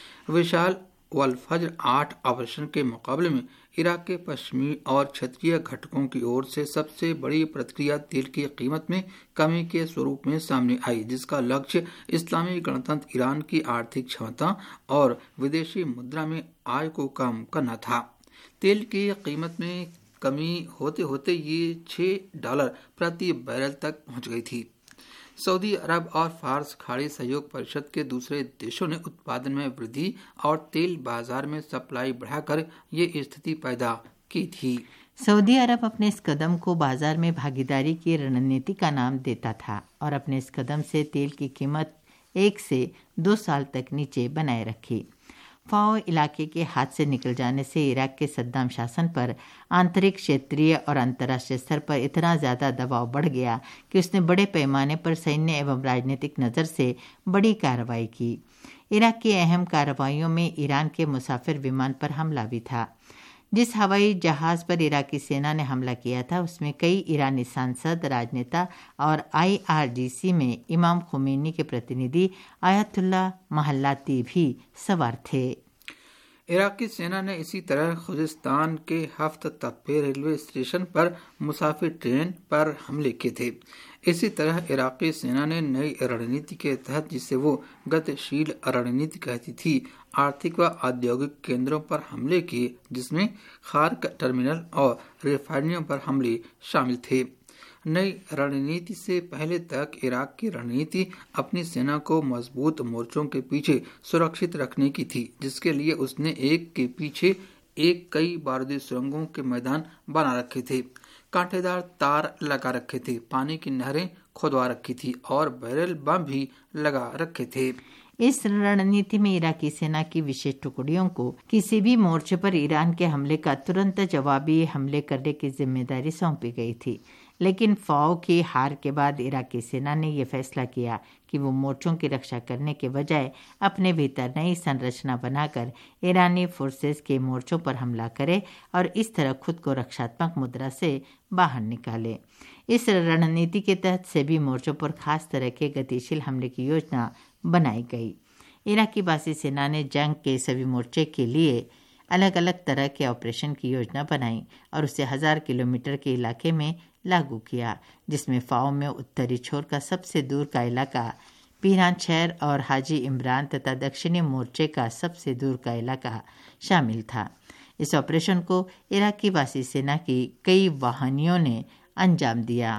विशाल वल-फज्र 8 ऑपरेशन के मुकाबले में इराक के पश्चिमी और क्षेत्रीय घटकों की ओर से सबसे बड़ी प्रतिक्रिया तेल की कीमत में कमी के स्वरूप में सामने आई, जिसका लक्ष्य इस्लामी गणतंत्र ईरान की आर्थिक क्षमता और विदेशी मुद्रा में आय को कम करना था। तेल की कीमत में कमी होते होते ये $6 प्रति बैरल तक पहुंच गई थी। सऊदी अरब और फारस खाड़ी सहयोग परिषद के दूसरे देशों ने उत्पादन में वृद्धि और तेल बाजार में सप्लाई बढ़ाकर ये स्थिति पैदा की थी। सऊदी अरब अपने इस कदम को बाजार में भागीदारी की रणनीति का नाम देता था और अपने इस कदम से तेल की कीमत 1 से 2 साल तक नीचे बनाए रखी। फाओ इलाके के हाथ से निकल जाने से इराक के सद्दाम शासन पर आंतरिक, क्षेत्रीय और अंतर्राष्ट्रीय स्तर पर इतना ज़्यादा दबाव बढ़ गया कि उसने बड़े पैमाने पर सैन्य एवं राजनीतिक नज़र से बड़ी कार्रवाई की। इराक की अहम कार्रवाइयों में ईरान के मुसाफिर विमान पर हमला भी था। जिस हवाई जहाज़ पर इराकी सेना ने हमला किया था उसमें कई ईरानी सांसद, राजनेता और IRGC में इमाम खुमैनी के प्रतिनिधि आयतुल्लाह महल्लाती भी सवार थे। इराकी सेना ने इसी तरह खुजिस्तान के हफ्त तप्पे रेलवे स्टेशन पर मुसाफिर ट्रेन पर हमले किए थे। इसी तरह इराकी सेना ने नई रणनीति के तहत, जिसे वो गतिशील रणनीति कहती थी, आर्थिक व औद्योगिक केंद्रों पर हमले किए, जिसमें खार्क टर्मिनल और रिफाइनरियों पर हमले शामिल थे। नई रणनीति से पहले तक इराक की रणनीति अपनी सेना को मजबूत मोर्चों के पीछे सुरक्षित रखने की थी, जिसके लिए उसने एक के पीछे एक कई बारूदी सुरंगों के मैदान बना रखे थे, कांटेदार तार लगा रखे थे, पानी की नहरें खुदवा रखी थी और बैरल बम भी लगा रखे थे। इस रणनीति में इराकी सेना की विशेष टुकड़ियों को किसी भी मोर्चे पर ईरान के हमले का तुरंत जवाबी हमले करने की जिम्मेदारी सौंपी गई थी। लेकिन फाओ की हार के बाद इराकी सेना ने यह फैसला किया कि वो मोर्चों की रक्षा करने के बजाय अपने भीतर नई संरचना बनाकर ईरानी फोर्सेस के मोर्चों पर हमला करे और इस तरह खुद को रक्षात्मक मुद्रा से बाहर निकाले। इस रणनीति के तहत सभी मोर्चों पर खास तरह के गतिशील हमले की योजना बनाई गई। इराकी बासी सेना ने जंग के सभी मोर्चे के लिए अलग अलग तरह के ऑपरेशन की योजना बनाई और उसे 1000 किलोमीटर के इलाके में लागू किया, जिसमें फाओ में उत्तरी छोर का सबसे दूर का इलाका पीरान शहर और हाजी इमरान तथा दक्षिणी मोर्चे का सबसे दूर का इलाका शामिल था। इस ऑपरेशन को इराकी बासी सेना की कई वाहिनियों ने अंजाम दिया।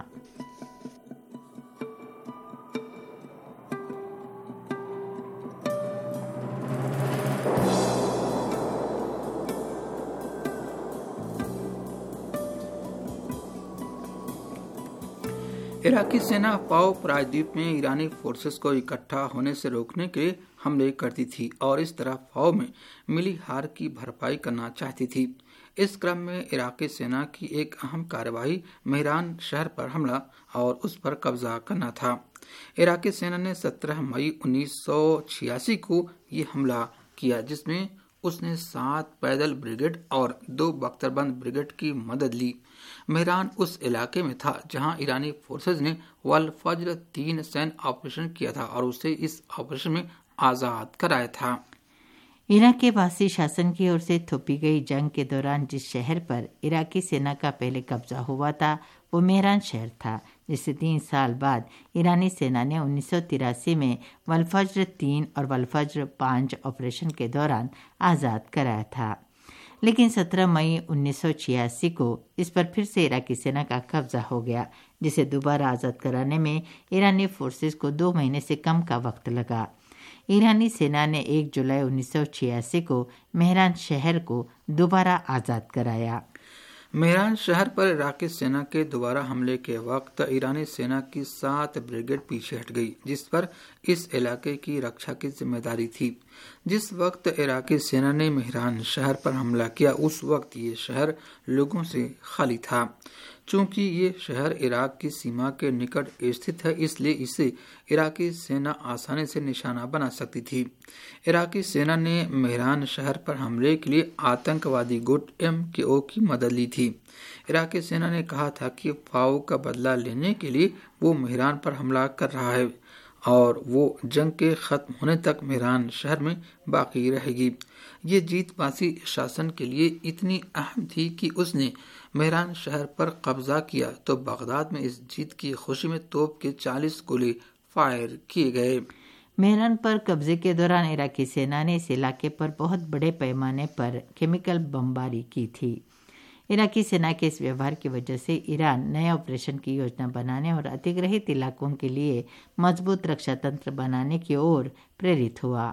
इराकी सेना फाओ प्रायद्वीप में ईरानी फोर्सेस को इकट्ठा होने से रोकने के लिए हमले करती थी और इस तरह फाओ में मिली हार की भरपाई करना चाहती थी। इस क्रम में इराकी सेना की एक अहम कार्यवाही मेहरान शहर पर हमला और उस पर कब्जा करना था। इराकी सेना ने 17 मई 1986 को ये हमला किया, जिसमें उसने 7 पैदल ब्रिगेड और 2 बख्तरबंद ब्रिगेड की मदद ली। मेहरान उस इलाके में था जहां ईरानी फोर्सेज ने वल-फज्र 3 सैन्य ऑपरेशन किया था और उसे इस ऑपरेशन में आजाद कराया था। इराक के बासी शासन की ओर से थोपी गई जंग के दौरान जिस शहर पर इराकी सेना का पहले कब्जा हुआ था वो मेहरान शहर था, जिसे 3 साल बाद ईरानी सेना ने 1983 में वल-फज्र 3 और वल-फज्र 5 ऑपरेशन के दौरान आज़ाद कराया था। लेकिन 17 मई 1986 को इस पर फिर से इराकी सेना का कब्जा हो गया, जिसे दोबारा आज़ाद कराने में ईरानी फोर्सेस को 2 महीने से कम का वक्त लगा। ईरानी सेना ने 1 जुलाई 1986 को मेहरान शहर को दोबारा आज़ाद कराया। मेहरान शहर पर इराकी सेना के दोबारा हमले के वक्त ईरानी सेना की 7 ब्रिगेड पीछे हट गई, जिस पर इस इलाके की रक्षा की जिम्मेदारी थी। जिस वक्त इराकी सेना ने मेहरान शहर पर हमला किया, उस वक्त ये शहर लोगों से खाली था। चूंकि ये शहर इराक की सीमा के निकट स्थित है, इसलिए इसे इराकी सेना आसानी से निशाना बना सकती थी। इराकी सेना ने मेहरान शहर पर हमले के लिए आतंकवादी गुट MKO की मदद ली थी। इराकी सेना ने कहा था कि फाओ का बदला लेने के लिए वो मेहरान पर हमला कर रहा है और वो जंग के खत्म होने तक मेहरान शहर में बाकी रहेगी। ये जीत बासी शासन के लिए इतनी अहम थी कि उसने मेहरान शहर पर कब्जा किया तो बगदाद में इस जीत की खुशी में तोप के 40 गोले फायर किए गए। मेहरान पर कब्जे के दौरान इराकी सेना ने इस इलाके पर बहुत बड़े पैमाने पर केमिकल बमबारी की थी। इराकी सेना के इस व्यवहार की वजह से ईरान नए ऑपरेशन की योजना बनाने और अधिग्रहित इलाकों के लिए मजबूत रक्षा तंत्र बनाने की ओर प्रेरित हुआ।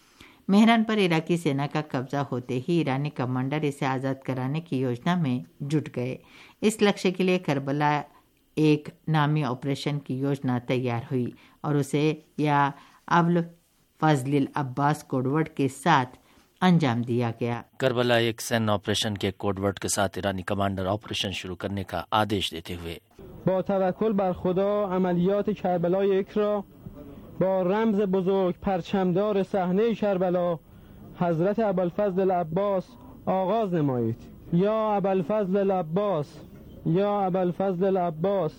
मेहरान पर इराकी सेना का कब्जा होते ही ईरानी कमांडर इसे आज़ाद कराने की योजना में जुट गए। इस लक्ष्य के लिए करबला एक नामी ऑपरेशन की योजना तैयार हुई और उसे या अबुल फजल अब्बास कोडवर्ड के साथ अंजाम दिया गया। करबला एक सैन्य ऑपरेशन के कोडवर्ड के साथ ईरानी कमांडर ऑपरेशन शुरू करने का आदेश देते हुए با توکل بر خدا عملیات کربلا یک را با رمز بزرگ پرچمدار صحنه کربلا حضرت ابوالفضل العباس آغاز نمایید. یا ابوالفضل العباس، یا ابوالفضل العباس،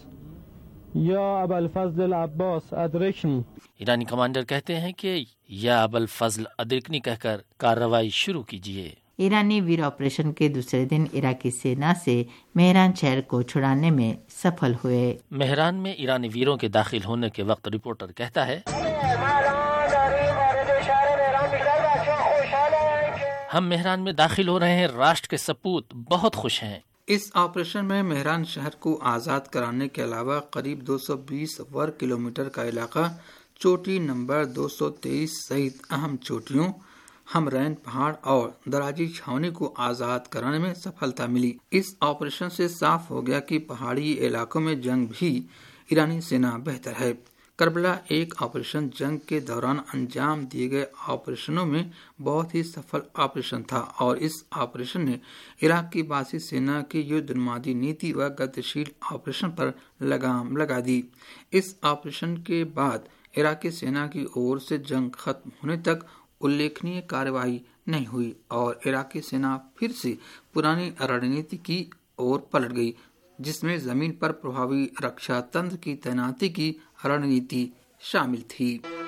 یا ابوالفضل العباس ادرکنی। ईरानी कमांडर कहते हैं कि या अबुल फजल अदरिकनी कहकर कार्रवाई शुरू कीजिए। ईरानी वीर ऑपरेशन के दूसरे दिन इराकी सेना से मेहरान शहर को छुड़ाने में सफल हुए। मेहरान में ईरानी वीरों के दाखिल होने के वक्त रिपोर्टर कहता है, हम मेहरान में दाखिल हो रहे हैं, राष्ट्र के सपूत बहुत खुश हैं। इस ऑपरेशन में मेहरान शहर को आज़ाद कराने के अलावा करीब 220 वर्ग किलोमीटर का इलाका, चोटी नंबर 223 सहित अहम चोटियों, हमरैन पहाड़ और दराजी छावनी को आज़ाद कराने में सफलता मिली। इस ऑपरेशन से साफ हो गया कि पहाड़ी इलाकों में जंग भी ईरानी सेना बेहतर है। करबला एक ऑपरेशन जंग के दौरान अंजाम दिए गए ऑपरेशनों में बहुत ही सफल ऑपरेशन था और इस ऑपरेशन ने इराक की बासी सेना की युद्धोन्मादी नीति व गतिशील ऑपरेशन पर लगाम लगा दी। इस ऑपरेशन के बाद इराकी सेना की ओर से जंग खत्म होने तक उल्लेखनीय कार्रवाई नहीं हुई और इराकी सेना फिर से पुरानी रणनीति की ओर पलट गई, जिसमें जमीन पर प्रभावी रक्षा तंत्र की तैनाती की रणनीति शामिल थी।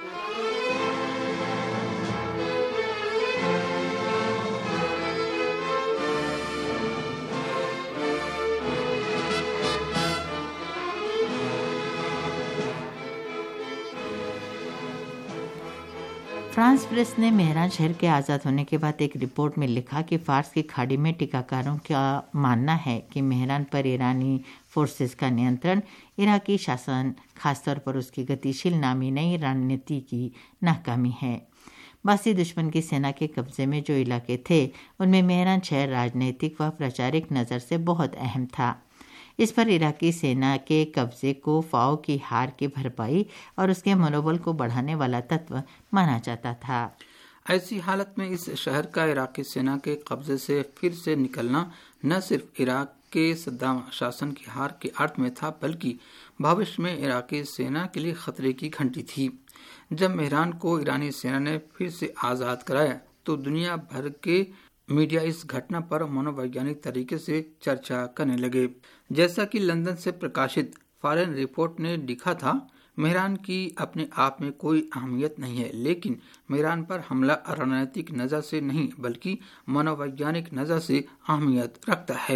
फ्रांस प्रेस ने मेहरान शहर के आज़ाद होने के बाद एक रिपोर्ट में लिखा कि फार्स की खाड़ी में टीकाकारों का मानना है कि मेहरान पर ईरानी फोर्सेस का नियंत्रण इराकी शासन, खासतौर पर उसकी गतिशील नामी नई रणनीति की नाकामी है। बासी दुश्मन की सेना के कब्जे में जो इलाके थे, उनमें मेहरान शहर राजनीतिक व प्रचारिक नज़र से बहुत अहम था। इस पर इराकी सेना के कब्जे को फाओ की हार की भरपाई और उसके मनोबल को बढ़ाने वाला तत्व माना जाता था। ऐसी हालत में इस शहर का इराकी सेना के कब्जे से फिर से निकलना न सिर्फ इराक के सद्दाम शासन की हार के अर्थ में था, बल्कि भविष्य में इराकी सेना के लिए खतरे की घंटी थी। जब मेहरान को ईरानी सेना ने फिर से आज़ाद कराया तो दुनिया भर के मीडिया इस घटना पर मनोवैज्ञानिक तरीके से चर्चा करने लगे। जैसा कि लंदन से प्रकाशित फॉरेन रिपोर्ट ने लिखा था, मेहरान की अपने आप में कोई अहमियत नहीं है, लेकिन मेहरान पर हमला रणनीतिक नज़र से नहीं बल्कि मनोवैज्ञानिक नज़र से अहमियत रखता है।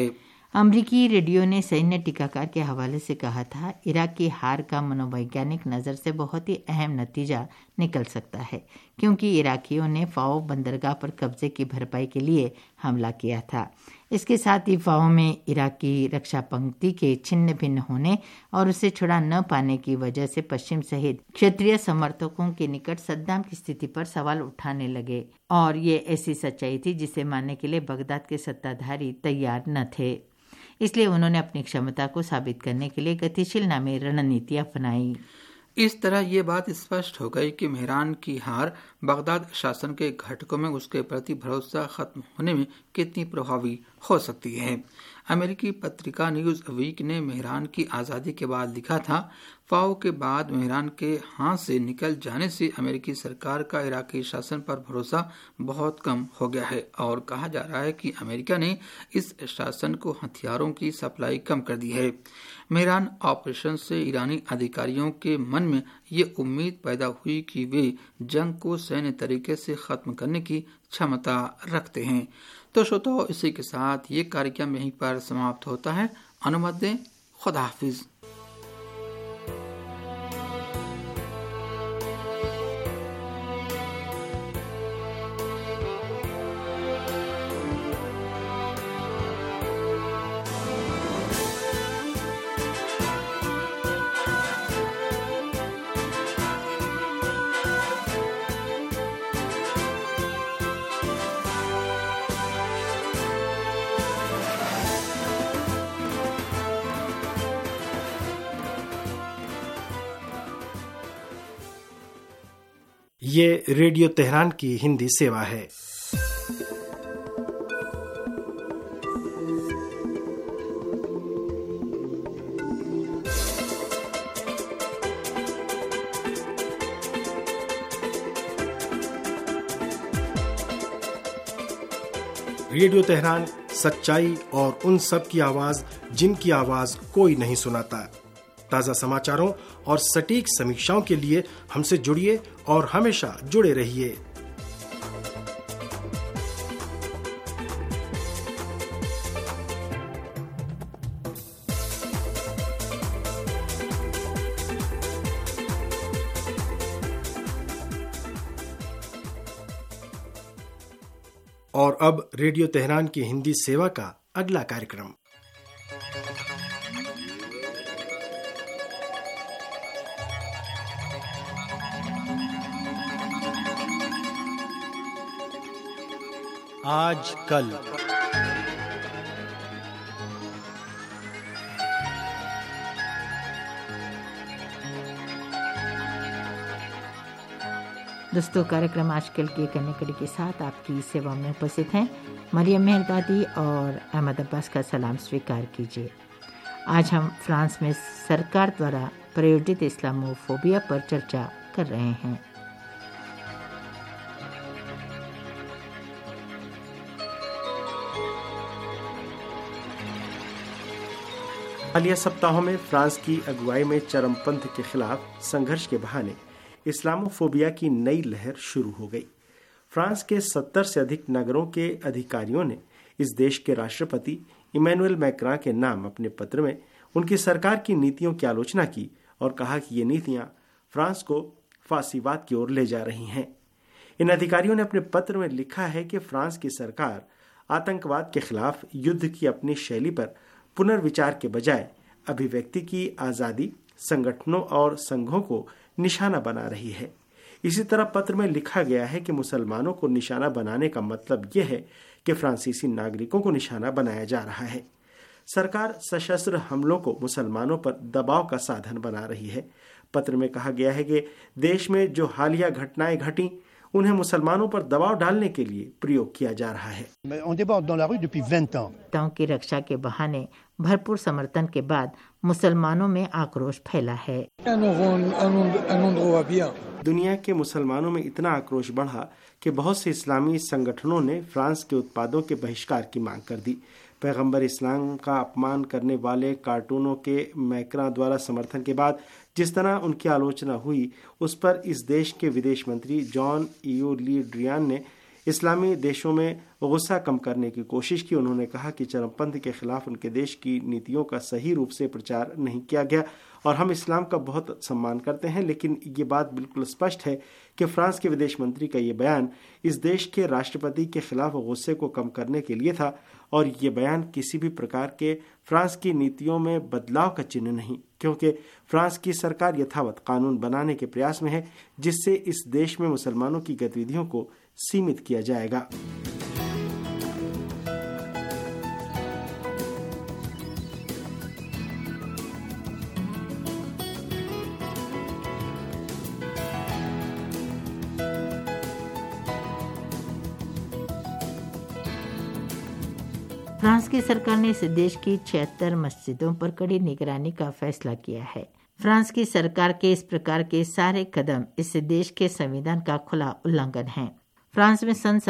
अमरीकी रेडियो ने सैन्य टीकाकार के हवाले से कहा था, इराक की हार का मनोवैज्ञानिक नज़र से बहुत ही अहम नतीजा निकल सकता है, क्योंकि इराकियों ने फाओ बंदरगाह पर कब्जे की भरपाई के लिए हमला किया था। इसके साथ ही फाओ में इराक की रक्षा पंक्ति के छिन्न भिन्न होने और उसे छुड़ा न पाने की वजह से पश्चिम सहित क्षेत्रीय समर्थकों के निकट सद्दाम की स्थिति पर सवाल उठाने लगे, और ये ऐसी सच्चाई थी जिसे मानने के लिए बगदाद के सत्ताधारी तैयार न थे। इसलिए उन्होंने अपनी क्षमता को साबित करने के लिए गतिशील नामी रणनीति अपनाई। इस तरह ये बात स्पष्ट हो गई कि मेहरान की हार बगदाद शासन के घटकों में उसके प्रति भरोसा खत्म होने में कितनी प्रभावी हो सकती है। अमेरिकी पत्रिका न्यूज वीक ने मेहरान की आज़ादी के बाद लिखा था, फाओ के बाद मेहरान के हाथ से निकल जाने से अमेरिकी सरकार का इराकी शासन पर भरोसा बहुत कम हो गया है, और कहा जा रहा है कि अमेरिका ने इस शासन को हथियारों की सप्लाई कम कर दी है। मेहरान ऑपरेशन से ईरानी अधिकारियों के मन में ये उम्मीद पैदा हुई कि वे जंग को सैन्य तरीके से खत्म करने की क्षमता रखते हैं। तो श्रोताओ, इसी के साथ ये कार्यक्रम यहीं पर समाप्त होता है। अनुमति दें। खुदा हाफिज। ये रेडियो तेहरान की हिंदी सेवा है। रेडियो तेहरान सच्चाई और उन सब की आवाज जिनकी आवाज कोई नहीं सुनाता। ताज़ा समाचारों और सटीक समीक्षाओं के लिए हमसे जुड़िए और हमेशा जुड़े रहिए। और अब रेडियो तेहरान की हिंदी सेवा का अगला कार्यक्रम। आज कल। दोस्तों, कार्यक्रम आजकल के कन्या कड़ी के साथ आपकी सेवा में उपस्थित हैं मरियम मेहरदादी और अहमद अब्बास का सलाम स्वीकार कीजिए। आज हम फ्रांस में सरकार द्वारा प्रायोजित इस्लामोफोबिया पर चर्चा कर रहे हैं। हालिया सप्ताहों में फ्रांस की अगुवाई में चरमपंथ के खिलाफ संघर्ष के बहाने इस्लामोफोबिया की नई लहर शुरू हो गई। फ्रांस के 70 से अधिक नगरों के अधिकारियों ने इस देश के राष्ट्रपति इमैनुअल मैक्रां के नाम अपने पत्र में उनकी सरकार की नीतियों की आलोचना की और कहा कि ये नीतियां फ्रांस को फासीवाद की ओर ले जा रही हैं। इन अधिकारियों ने अपने पत्र में लिखा है कि फ्रांस की सरकार आतंकवाद के खिलाफ युद्ध की अपनी शैली पर पुनर्विचार के बजाय अभिव्यक्ति की आज़ादी, संगठनों और संघों को निशाना बना रही है। इसी तरह पत्र में लिखा गया है कि मुसलमानों को निशाना बनाने का मतलब यह है कि फ्रांसीसी नागरिकों को निशाना बनाया जा रहा है। सरकार सशस्त्र हमलों को मुसलमानों पर दबाव का साधन बना रही है। पत्र में कहा गया है कि देश में जो हालिया घटनाएं घटी उन्हें मुसलमानों पर दबाव डालने के लिए प्रयोग किया जा रहा है। की रक्षा के बहाने भरपूर समर्थन के बाद मुसलमानों में आक्रोश फैला है। दुनिया के मुसलमानों में इतना आक्रोश बढ़ा कि बहुत से इस्लामी संगठनों ने फ्रांस के उत्पादों के बहिष्कार की मांग कर दी। पैगंबर इस्लाम का अपमान करने वाले कार्टूनों के मैक्रां द्वारा समर्थन के बाद जिस तरह उनकी आलोचना हुई, उस पर इस देश के विदेश मंत्री जॉन ईओ ली ड्रियान ने इस्लामी देशों में गुस्सा कम करने की कोशिश की। उन्होंने कहा कि चरमपंथी के खिलाफ उनके देश की नीतियों का सही रूप से प्रचार नहीं किया गया और हम इस्लाम का बहुत सम्मान करते हैं, लेकिन ये बात बिल्कुल स्पष्ट है कि फ्रांस के विदेश मंत्री का ये बयान इस देश के राष्ट्रपति के खिलाफ गुस्से को कम करने के लिए था और ये बयान किसी भी प्रकार के फ्रांस की नीतियों में बदलाव का चिन्ह नहीं, क्योंकि फ्रांस की सरकार यथावत कानून बनाने के प्रयास में है जिससे इस देश में मुसलमानों की गतिविधियों को सीमित किया जाएगा। फ्रांस की सरकार ने इस देश की 76 मस्जिदों पर कड़ी निगरानी का फैसला किया है। फ्रांस की सरकार के इस प्रकार के सारे कदम इस देश के संविधान का खुला उल्लंघन है। फ्रांस में सन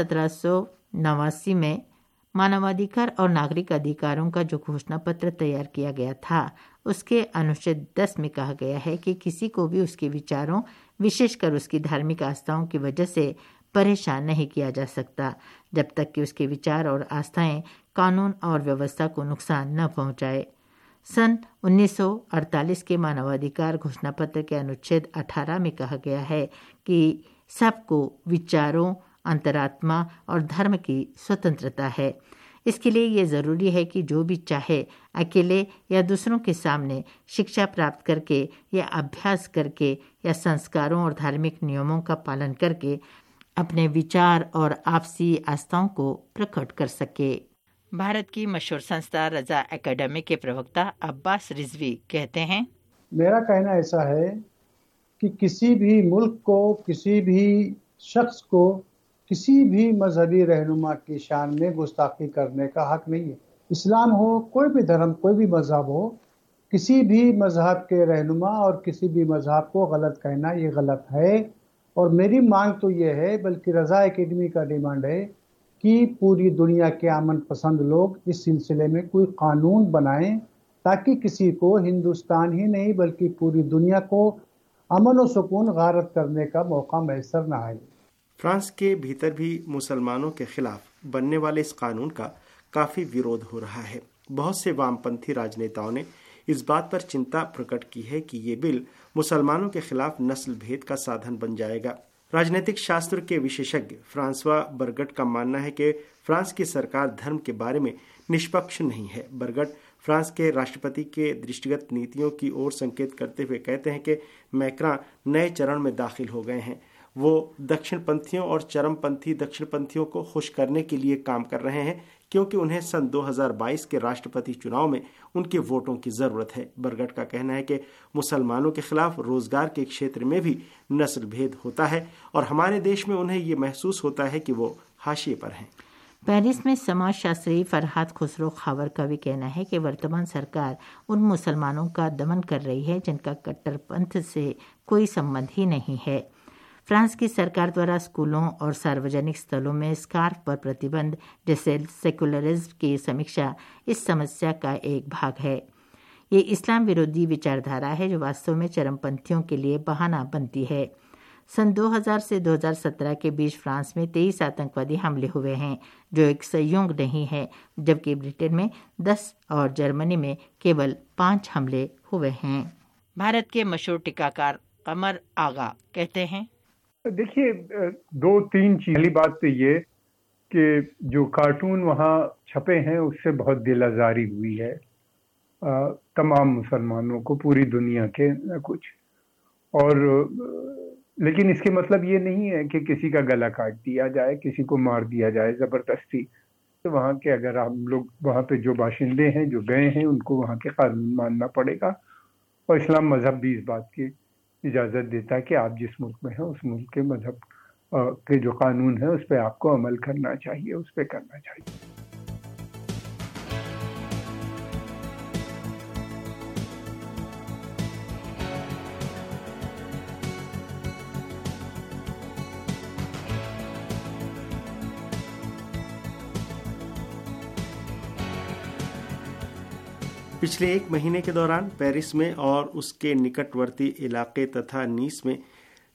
1789 में मानवाधिकार और नागरिक अधिकारों का जो घोषणा पत्र तैयार किया गया था, उसके अनुच्छेद 10 में कहा गया है कि किसी को भी उसके विचारों, विशेषकर उसकी धार्मिक आस्थाओं की वजह से परेशान नहीं किया जा सकता, जब तक कि उसके विचार और आस्थाएं कानून और व्यवस्था को नुकसान न पहुंचाए। सन 1948 के मानवाधिकार घोषणा पत्र के अनुच्छेद 18 में कहा गया है कि सबको विचारों, अंतरात्मा और धर्म की स्वतंत्रता है। इसके लिए ये जरूरी है कि जो भी चाहे अकेले या दूसरों के सामने शिक्षा प्राप्त करके या अभ्यास करके या संस्कारों और धार्मिक नियमों का पालन करके अपने विचार और आपसी आस्थाओं को प्रकट कर सके। भारत की मशहूर संस्था रजा एकेडमी के प्रवक्ता अब्बास रिजवी कहते हैं, मेरा कहना ऐसा है कि किसी भी मुल्क को, किसी भी शख्स को, किसी भी मजहबी रहनुमा की शान में गुस्ताखी करने का हक नहीं है। इस्लाम हो, कोई भी धर्म, कोई भी मजहब हो, किसी भी मजहब के रहनुमा और किसी भी मजहब को गलत कहना ये गलत है। और मेरी मांग तो ये है, बल्कि रजा एकेडमी का डिमांड है कि पूरी दुनिया के अमन पसंद लोग इस सिलसिले में कोई कानून बनाएं ताकि किसी को, हिंदुस्तान ही नहीं बल्कि पूरी दुनिया को अमन और सुकून गारत करने का मौका मैसर न आए। फ्रांस के भीतर भी मुसलमानों के खिलाफ बनने वाले इस कानून का काफी विरोध हो रहा है। बहुत से वामपंथी राजनेताओं ने इस बात पर चिंता प्रकट की है कि ये बिल मुसलमानों के खिलाफ नस्ल भेद का साधन बन जाएगा। राजनीतिक शास्त्र के विशेषज्ञ फ्रांसवा बरगट का मानना है कि फ्रांस की सरकार धर्म के बारे में निष्पक्ष नहीं है। बरगट फ्रांस के राष्ट्रपति के दृष्टिगत नीतियों की ओर संकेत करते हुए कहते हैं कि मैक्रां नए चरण में दाखिल हो गए हैं। वो दक्षिणपंथियों और चरमपंथी दक्षिणपंथियों को खुश करने के लिए काम कर रहे हैं, क्योंकि उन्हें सन 2022 के राष्ट्रपति चुनाव में उनके वोटों की जरूरत है। बरगट का कहना है कि मुसलमानों के खिलाफ रोजगार के क्षेत्र में भी नस्ल भेद होता है और हमारे देश में उन्हें ये महसूस होता है कि वो हाशिए पर हैं। पेरिस में समाजशास्त्री फरहाद खुसरो खावर का भी कहना है कि वर्तमान सरकार उन मुसलमानों का दमन कर रही है जिनका कट्टरपंथ से कोई संबंध ही नहीं है। फ्रांस की सरकार द्वारा स्कूलों और सार्वजनिक स्थलों में स्कार्फ पर प्रतिबंध जैसे सेकुलरिज्म की समीक्षा इस समस्या का एक भाग है। ये इस्लाम विरोधी विचारधारा है जो वास्तव में चरमपंथियों के लिए बहाना बनती है। सन 2000 से 2017 के बीच फ्रांस में 23 आतंकवादी हमले हुए हैं, जो एक संयोग नहीं है, जबकि ब्रिटेन में 10 और जर्मनी में केवल 5 हमले हुए हैं। भारत के मशहूर टीकाकार कमर आगा कहते हैं, देखिए 2-3 चीज। पहली बात तो ये कि जो कार्टून वहाँ छपे हैं उससे बहुत दिल आजारी हुई है तमाम मुसलमानों को, पूरी दुनिया के कुछ। और लेकिन इसके मतलब ये नहीं है कि किसी का गला काट दिया जाए, किसी को मार दिया जाए ज़बरदस्ती। तो वहाँ के अगर हम लोग वहाँ पे जो बाशिंदे हैं, जो गए हैं, उनको वहाँ के कानून मानना पड़ेगा। और इस्लाम मजहब भी इस बात की इजाज़त देता है कि आप जिस मुल्क में हैं उस मुल्क के मजहब के जो कानून है उस पर आपको अमल करना चाहिए, उस पर करना चाहिए। पिछले 1 महीने के दौरान पेरिस में और उसके निकटवर्ती इलाके तथा नीस में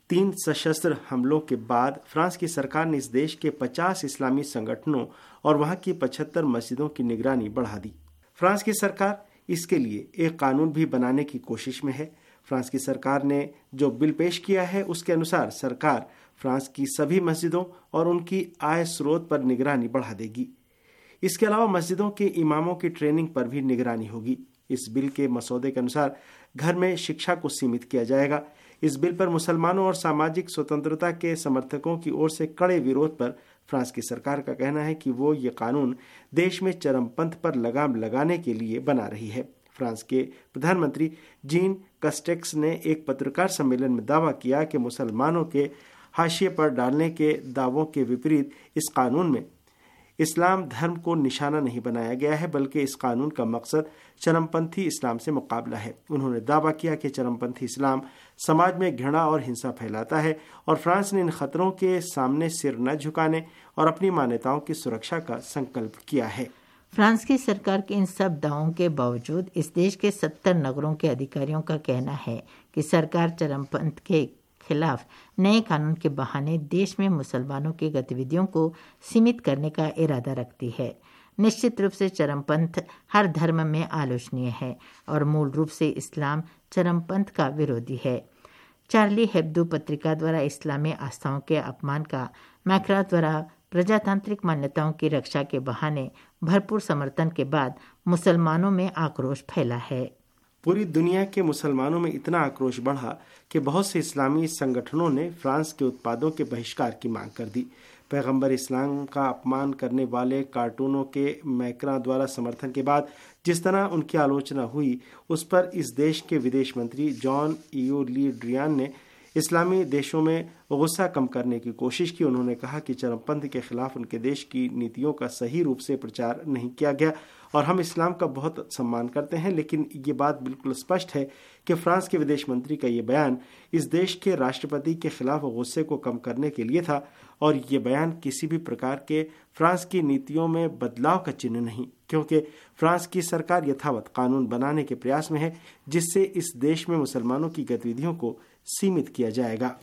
3 सशस्त्र हमलों के बाद फ्रांस की सरकार ने इस देश के 50 इस्लामी संगठनों और वहां की 75 मस्जिदों की निगरानी बढ़ा दी। फ्रांस की सरकार इसके लिए एक कानून भी बनाने की कोशिश में है। फ्रांस की सरकार ने जो बिल पेश किया है उसके अनुसार सरकार फ्रांस की सभी मस्जिदों और उनकी आय स्रोत पर निगरानी बढ़ा देगी। इसके अलावा मस्जिदों के इमामों की ट्रेनिंग पर भी निगरानी होगी। इस बिल के मसौदे के अनुसार घर में शिक्षा को सीमित किया जाएगा। इस बिल पर मुसलमानों और सामाजिक स्वतंत्रता के समर्थकों की ओर से कड़े विरोध पर फ्रांस की सरकार का कहना है कि वो ये कानून देश में चरमपंथ पर लगाम लगाने के लिए बना रही है। फ्रांस के प्रधानमंत्री जीन कस्टेक्स ने एक पत्रकार सम्मेलन में दावा किया कि मुसलमानों के हाशिए पर डालने के दावों के विपरीत इस कानून में इस्लाम धर्म को निशाना नहीं बनाया गया है, बल्कि इस कानून का मकसद चरमपंथी इस्लाम से मुकाबला है। उन्होंने दावा किया कि चरमपंथी इस्लाम समाज में घृणा और हिंसा फैलाता है और फ्रांस ने इन खतरों के सामने सिर न झुकाने और अपनी मान्यताओं की सुरक्षा का संकल्प किया है। फ्रांस की सरकार के इन सब दावों के बावजूद इस देश के 70 नगरों के अधिकारियों का कहना है कि सरकार चरमपंथ के खिलाफ नए कानून के बहाने देश में मुसलमानों की गतिविधियों को सीमित करने का इरादा रखती है। निश्चित रूप से चरमपंथ हर धर्म में आलोचनीय है और मूल रूप से इस्लाम चरमपंथ का विरोधी है। चार्ली हेब्दो पत्रिका द्वारा इस्लामी आस्थाओं के अपमान का मैक्रा द्वारा प्रजातांत्रिक मान्यताओं की रक्षा के बहाने भरपूर समर्थन के बाद मुसलमानों में आक्रोश फैला है। पूरी दुनिया के मुसलमानों में इतना आक्रोश बढ़ा कि बहुत से इस्लामी संगठनों ने फ्रांस के उत्पादों के बहिष्कार की मांग कर दी। पैगंबर इस्लाम का अपमान करने वाले कार्टूनों के मैक्रा द्वारा समर्थन के बाद जिस तरह उनकी आलोचना हुई, उस पर इस देश के विदेश मंत्री जॉन ईओ ली ड्रियान ने इस्लामी देशों में गुस्सा कम करने की कोशिश की। उन्होंने कहा कि चरमपंथ के खिलाफ उनके देश की नीतियों का सही रूप से प्रचार नहीं किया गया और हम इस्लाम का बहुत सम्मान करते हैं, लेकिन ये बात बिल्कुल स्पष्ट है कि फ्रांस के विदेश मंत्री का ये बयान इस देश के राष्ट्रपति के खिलाफ गुस्से को कम करने के लिए था और ये बयान किसी भी प्रकार के फ्रांस की नीतियों में बदलाव का चिन्ह नहीं, क्योंकि फ्रांस की सरकार यथावत कानून बनाने के प्रयास में है जिससे इस देश में मुसलमानों की गतिविधियों को सीमित किया जाएगा।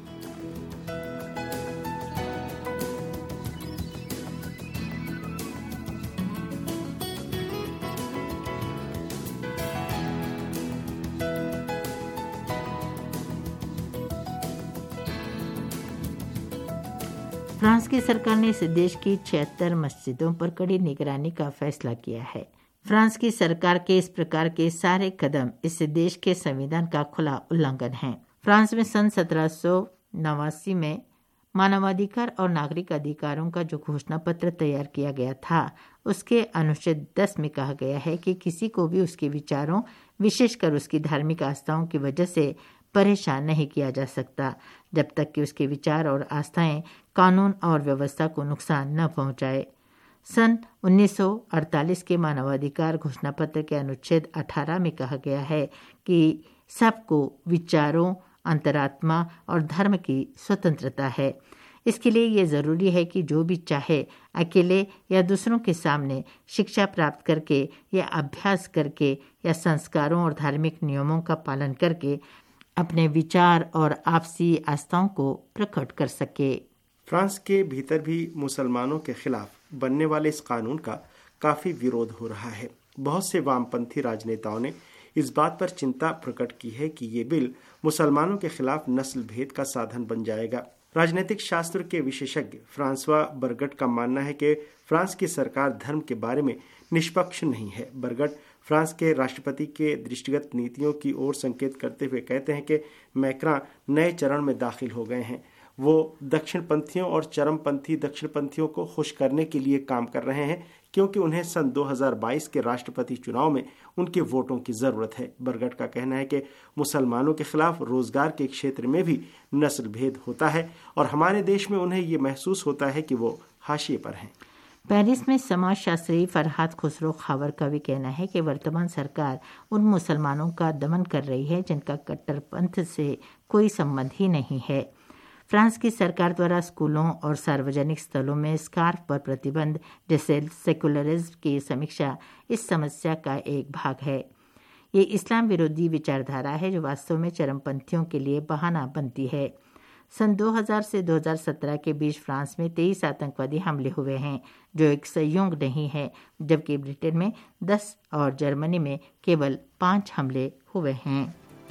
फ्रांस की सरकार ने इस देश की 76 मस्जिदों पर कड़ी निगरानी का फैसला किया है। फ्रांस की सरकार के इस प्रकार के सारे कदम इस देश के संविधान का खुला उल्लंघन है। फ्रांस में सन 1789 में मानवाधिकार और नागरिक अधिकारों का जो घोषणा पत्र तैयार किया गया था, उसके अनुच्छेद 10 में कहा गया है कि किसी को भी उसके विचारों, विशेषकर उसकी धार्मिक आस्थाओं की वजह से परेशान नहीं किया जा सकता, जब तक कि उसके विचार और आस्थाएं कानून और व्यवस्था को नुकसान न पहुंचाए। सन 1948 के मानवाधिकार घोषणा पत्र के अनुच्छेद 18 में कहा गया है कि सबको विचारों, अंतरात्मा और धर्म की स्वतंत्रता है। इसके लिए ये जरूरी है कि जो भी चाहे अकेले या दूसरों के सामने शिक्षा प्राप्त करके या अभ्यास करके या संस्कारों और धार्मिक नियमों का पालन करके अपने विचार और आपसी आस्थाओं को प्रकट कर सके। फ्रांस के भीतर भी मुसलमानों के खिलाफ बनने वाले इस कानून का काफी विरोध हो रहा है। बहुत से वामपंथी राजनेताओं ने इस बात पर चिंता प्रकट की है कि ये बिल मुसलमानों के खिलाफ नस्ल भेद का साधन बन जाएगा। राजनीतिक शास्त्र के विशेषज्ञ फ्रांसवा बरगट का मानना है कि फ्रांस की सरकार धर्म के बारे में निष्पक्ष नहीं है। बरगट फ्रांस के राष्ट्रपति के दृष्टिगत नीतियों की ओर संकेत करते हुए कहते हैं कि मैक्रा नए चरण में दाखिल हो गए हैं। वो दक्षिणपंथियों और चरमपंथी दक्षिणपंथियों को खुश करने के लिए काम कर रहे हैं, क्योंकि उन्हें सन 2022 के राष्ट्रपति चुनाव में उनके वोटों की जरूरत है। बरगट का कहना है कि मुसलमानों के खिलाफ रोजगार के क्षेत्र में भी नस्ल भेद होता है और हमारे देश में उन्हें ये महसूस होता है कि वो हाशिए पर हैं। पेरिस में समाजशास्त्री फरहाद खुसरो खावर का भी कहना है कि वर्तमान सरकार उन मुसलमानों का दमन कर रही है जिनका कट्टरपंथ से कोई संबंध ही नहीं है। फ्रांस की सरकार द्वारा स्कूलों और सार्वजनिक स्थलों में स्कार्फ पर प्रतिबंध जैसे सेकुलरिज्म की समीक्षा इस समस्या का एक भाग है। ये इस्लाम विरोधी विचारधारा है जो वास्तव में चरमपंथियों के लिए बहाना बनती है। सन 2000 से 2017 के बीच फ्रांस में 23 आतंकवादी हमले हुए हैं, जो एक संयोग नहीं है, जबकि ब्रिटेन में 10 और जर्मनी में केवल 5 हमले हुए हैं।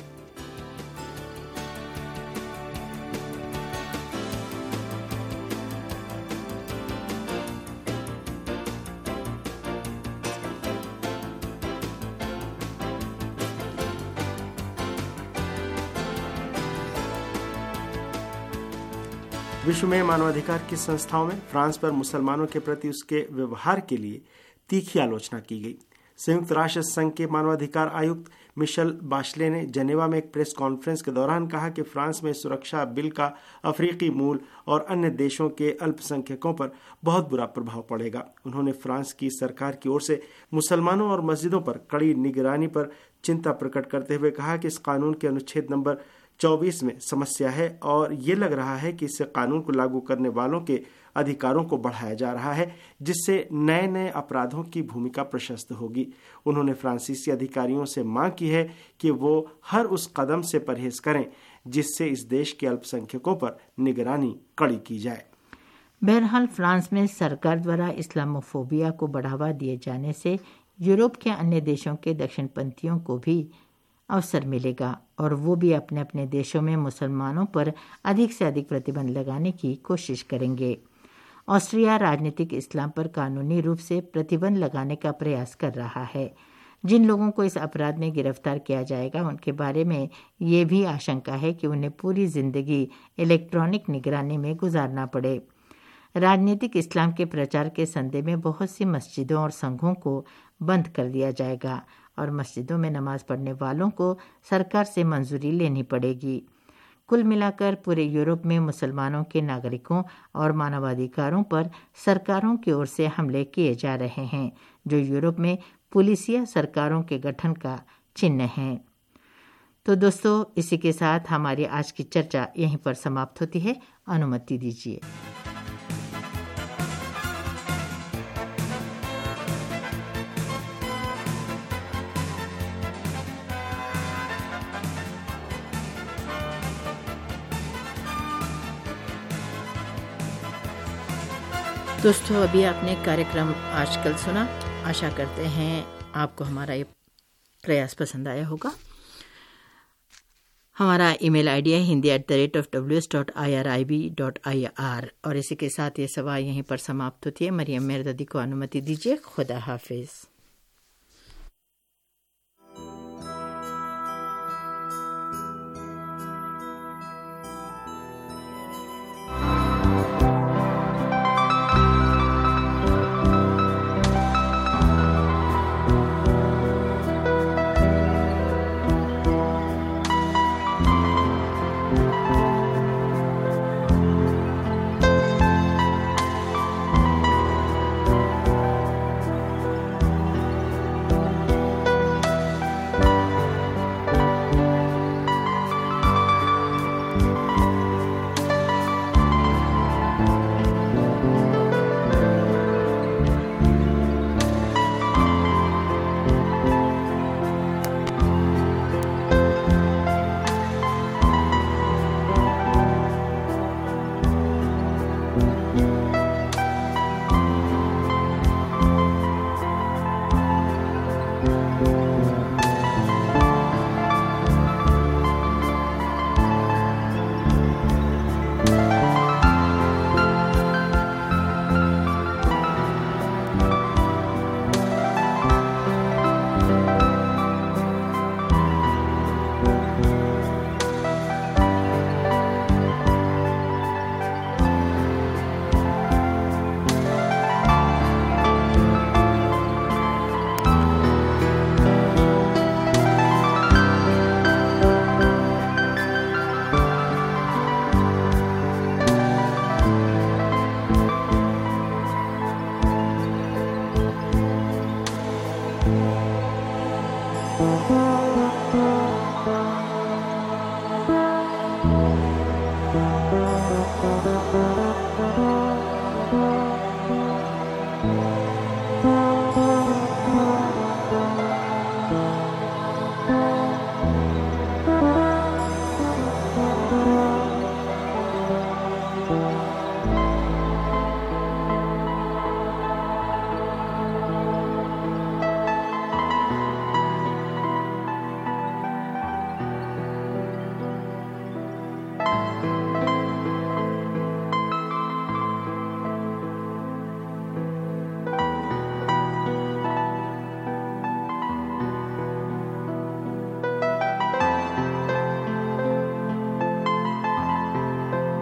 विश्व में मानवाधिकार की संस्थाओं में फ्रांस पर मुसलमानों के प्रति उसके व्यवहार के लिए तीखी आलोचना की गई। संयुक्त राष्ट्र संघ के मानवाधिकार आयुक्त मिशेल बाशले ने जेनेवा में एक प्रेस कॉन्फ्रेंस के दौरान कहा कि फ्रांस में सुरक्षा बिल का अफ्रीकी मूल और अन्य देशों के अल्पसंख्यकों पर बहुत बुरा प्रभाव पड़ेगा। उन्होंने फ्रांस की सरकार की ओर से मुसलमानों और मस्जिदों पर कड़ी निगरानी पर चिंता प्रकट करते हुए कहा कि इस कानून के अनुच्छेद नंबर 24 में समस्या है और ये लग रहा है कि इससे कानून को लागू करने वालों के अधिकारों को बढ़ाया जा रहा है, जिससे नए नए अपराधों की भूमिका प्रशस्त होगी। उन्होंने फ्रांसीसी अधिकारियों से मांग की है कि वो हर उस कदम से परहेज करें जिससे इस देश के अल्पसंख्यकों पर निगरानी कड़ी की जाए। बहरहाल फ्रांस में सरकार द्वारा इस्लामोफोबिया को बढ़ावा दिए जाने से यूरोप के अन्य देशों के दक्षिणपंथियों को भी अवसर मिलेगा और वो भी अपने अपने देशों में मुसलमानों पर अधिक से अधिक प्रतिबंध लगाने की कोशिश करेंगे। ऑस्ट्रिया राजनीतिक इस्लाम पर कानूनी रूप से प्रतिबंध लगाने का प्रयास कर रहा है। जिन लोगों को इस अपराध में गिरफ्तार किया जाएगा उनके बारे में ये भी आशंका है कि उन्हें पूरी जिंदगी इलेक्ट्रॉनिक निगरानी में गुजारना पड़े। राजनीतिक इस्लाम के प्रचार के संदेह में बहुत सी मस्जिदों और संघों को बंद कर दिया जाएगा और मस्जिदों में नमाज पढ़ने वालों को सरकार से मंजूरी लेनी पड़ेगी। कुल मिलाकर पूरे यूरोप में मुसलमानों के नागरिकों और मानवाधिकारों पर सरकारों की ओर से हमले किए जा रहे हैं, जो यूरोप में पुलिसिया सरकारों के गठन का चिन्ह है। तो दोस्तों, इसी के साथ हमारी आज की चर्चा यहीं पर समाप्त होती है। अनुमति दीजिए। दोस्तों, अभी आपने कार्यक्रम आजकल सुना। आशा करते हैं आपको हमारा ये प्रयास पसंद आया होगा। हमारा ईमेल आईडी है hindi@ws.irib.ir और इसी के साथ ये सभा यहीं पर समाप्त होती है। मरियम मेहरददी को अनुमति दीजिए। खुदा हाफिज।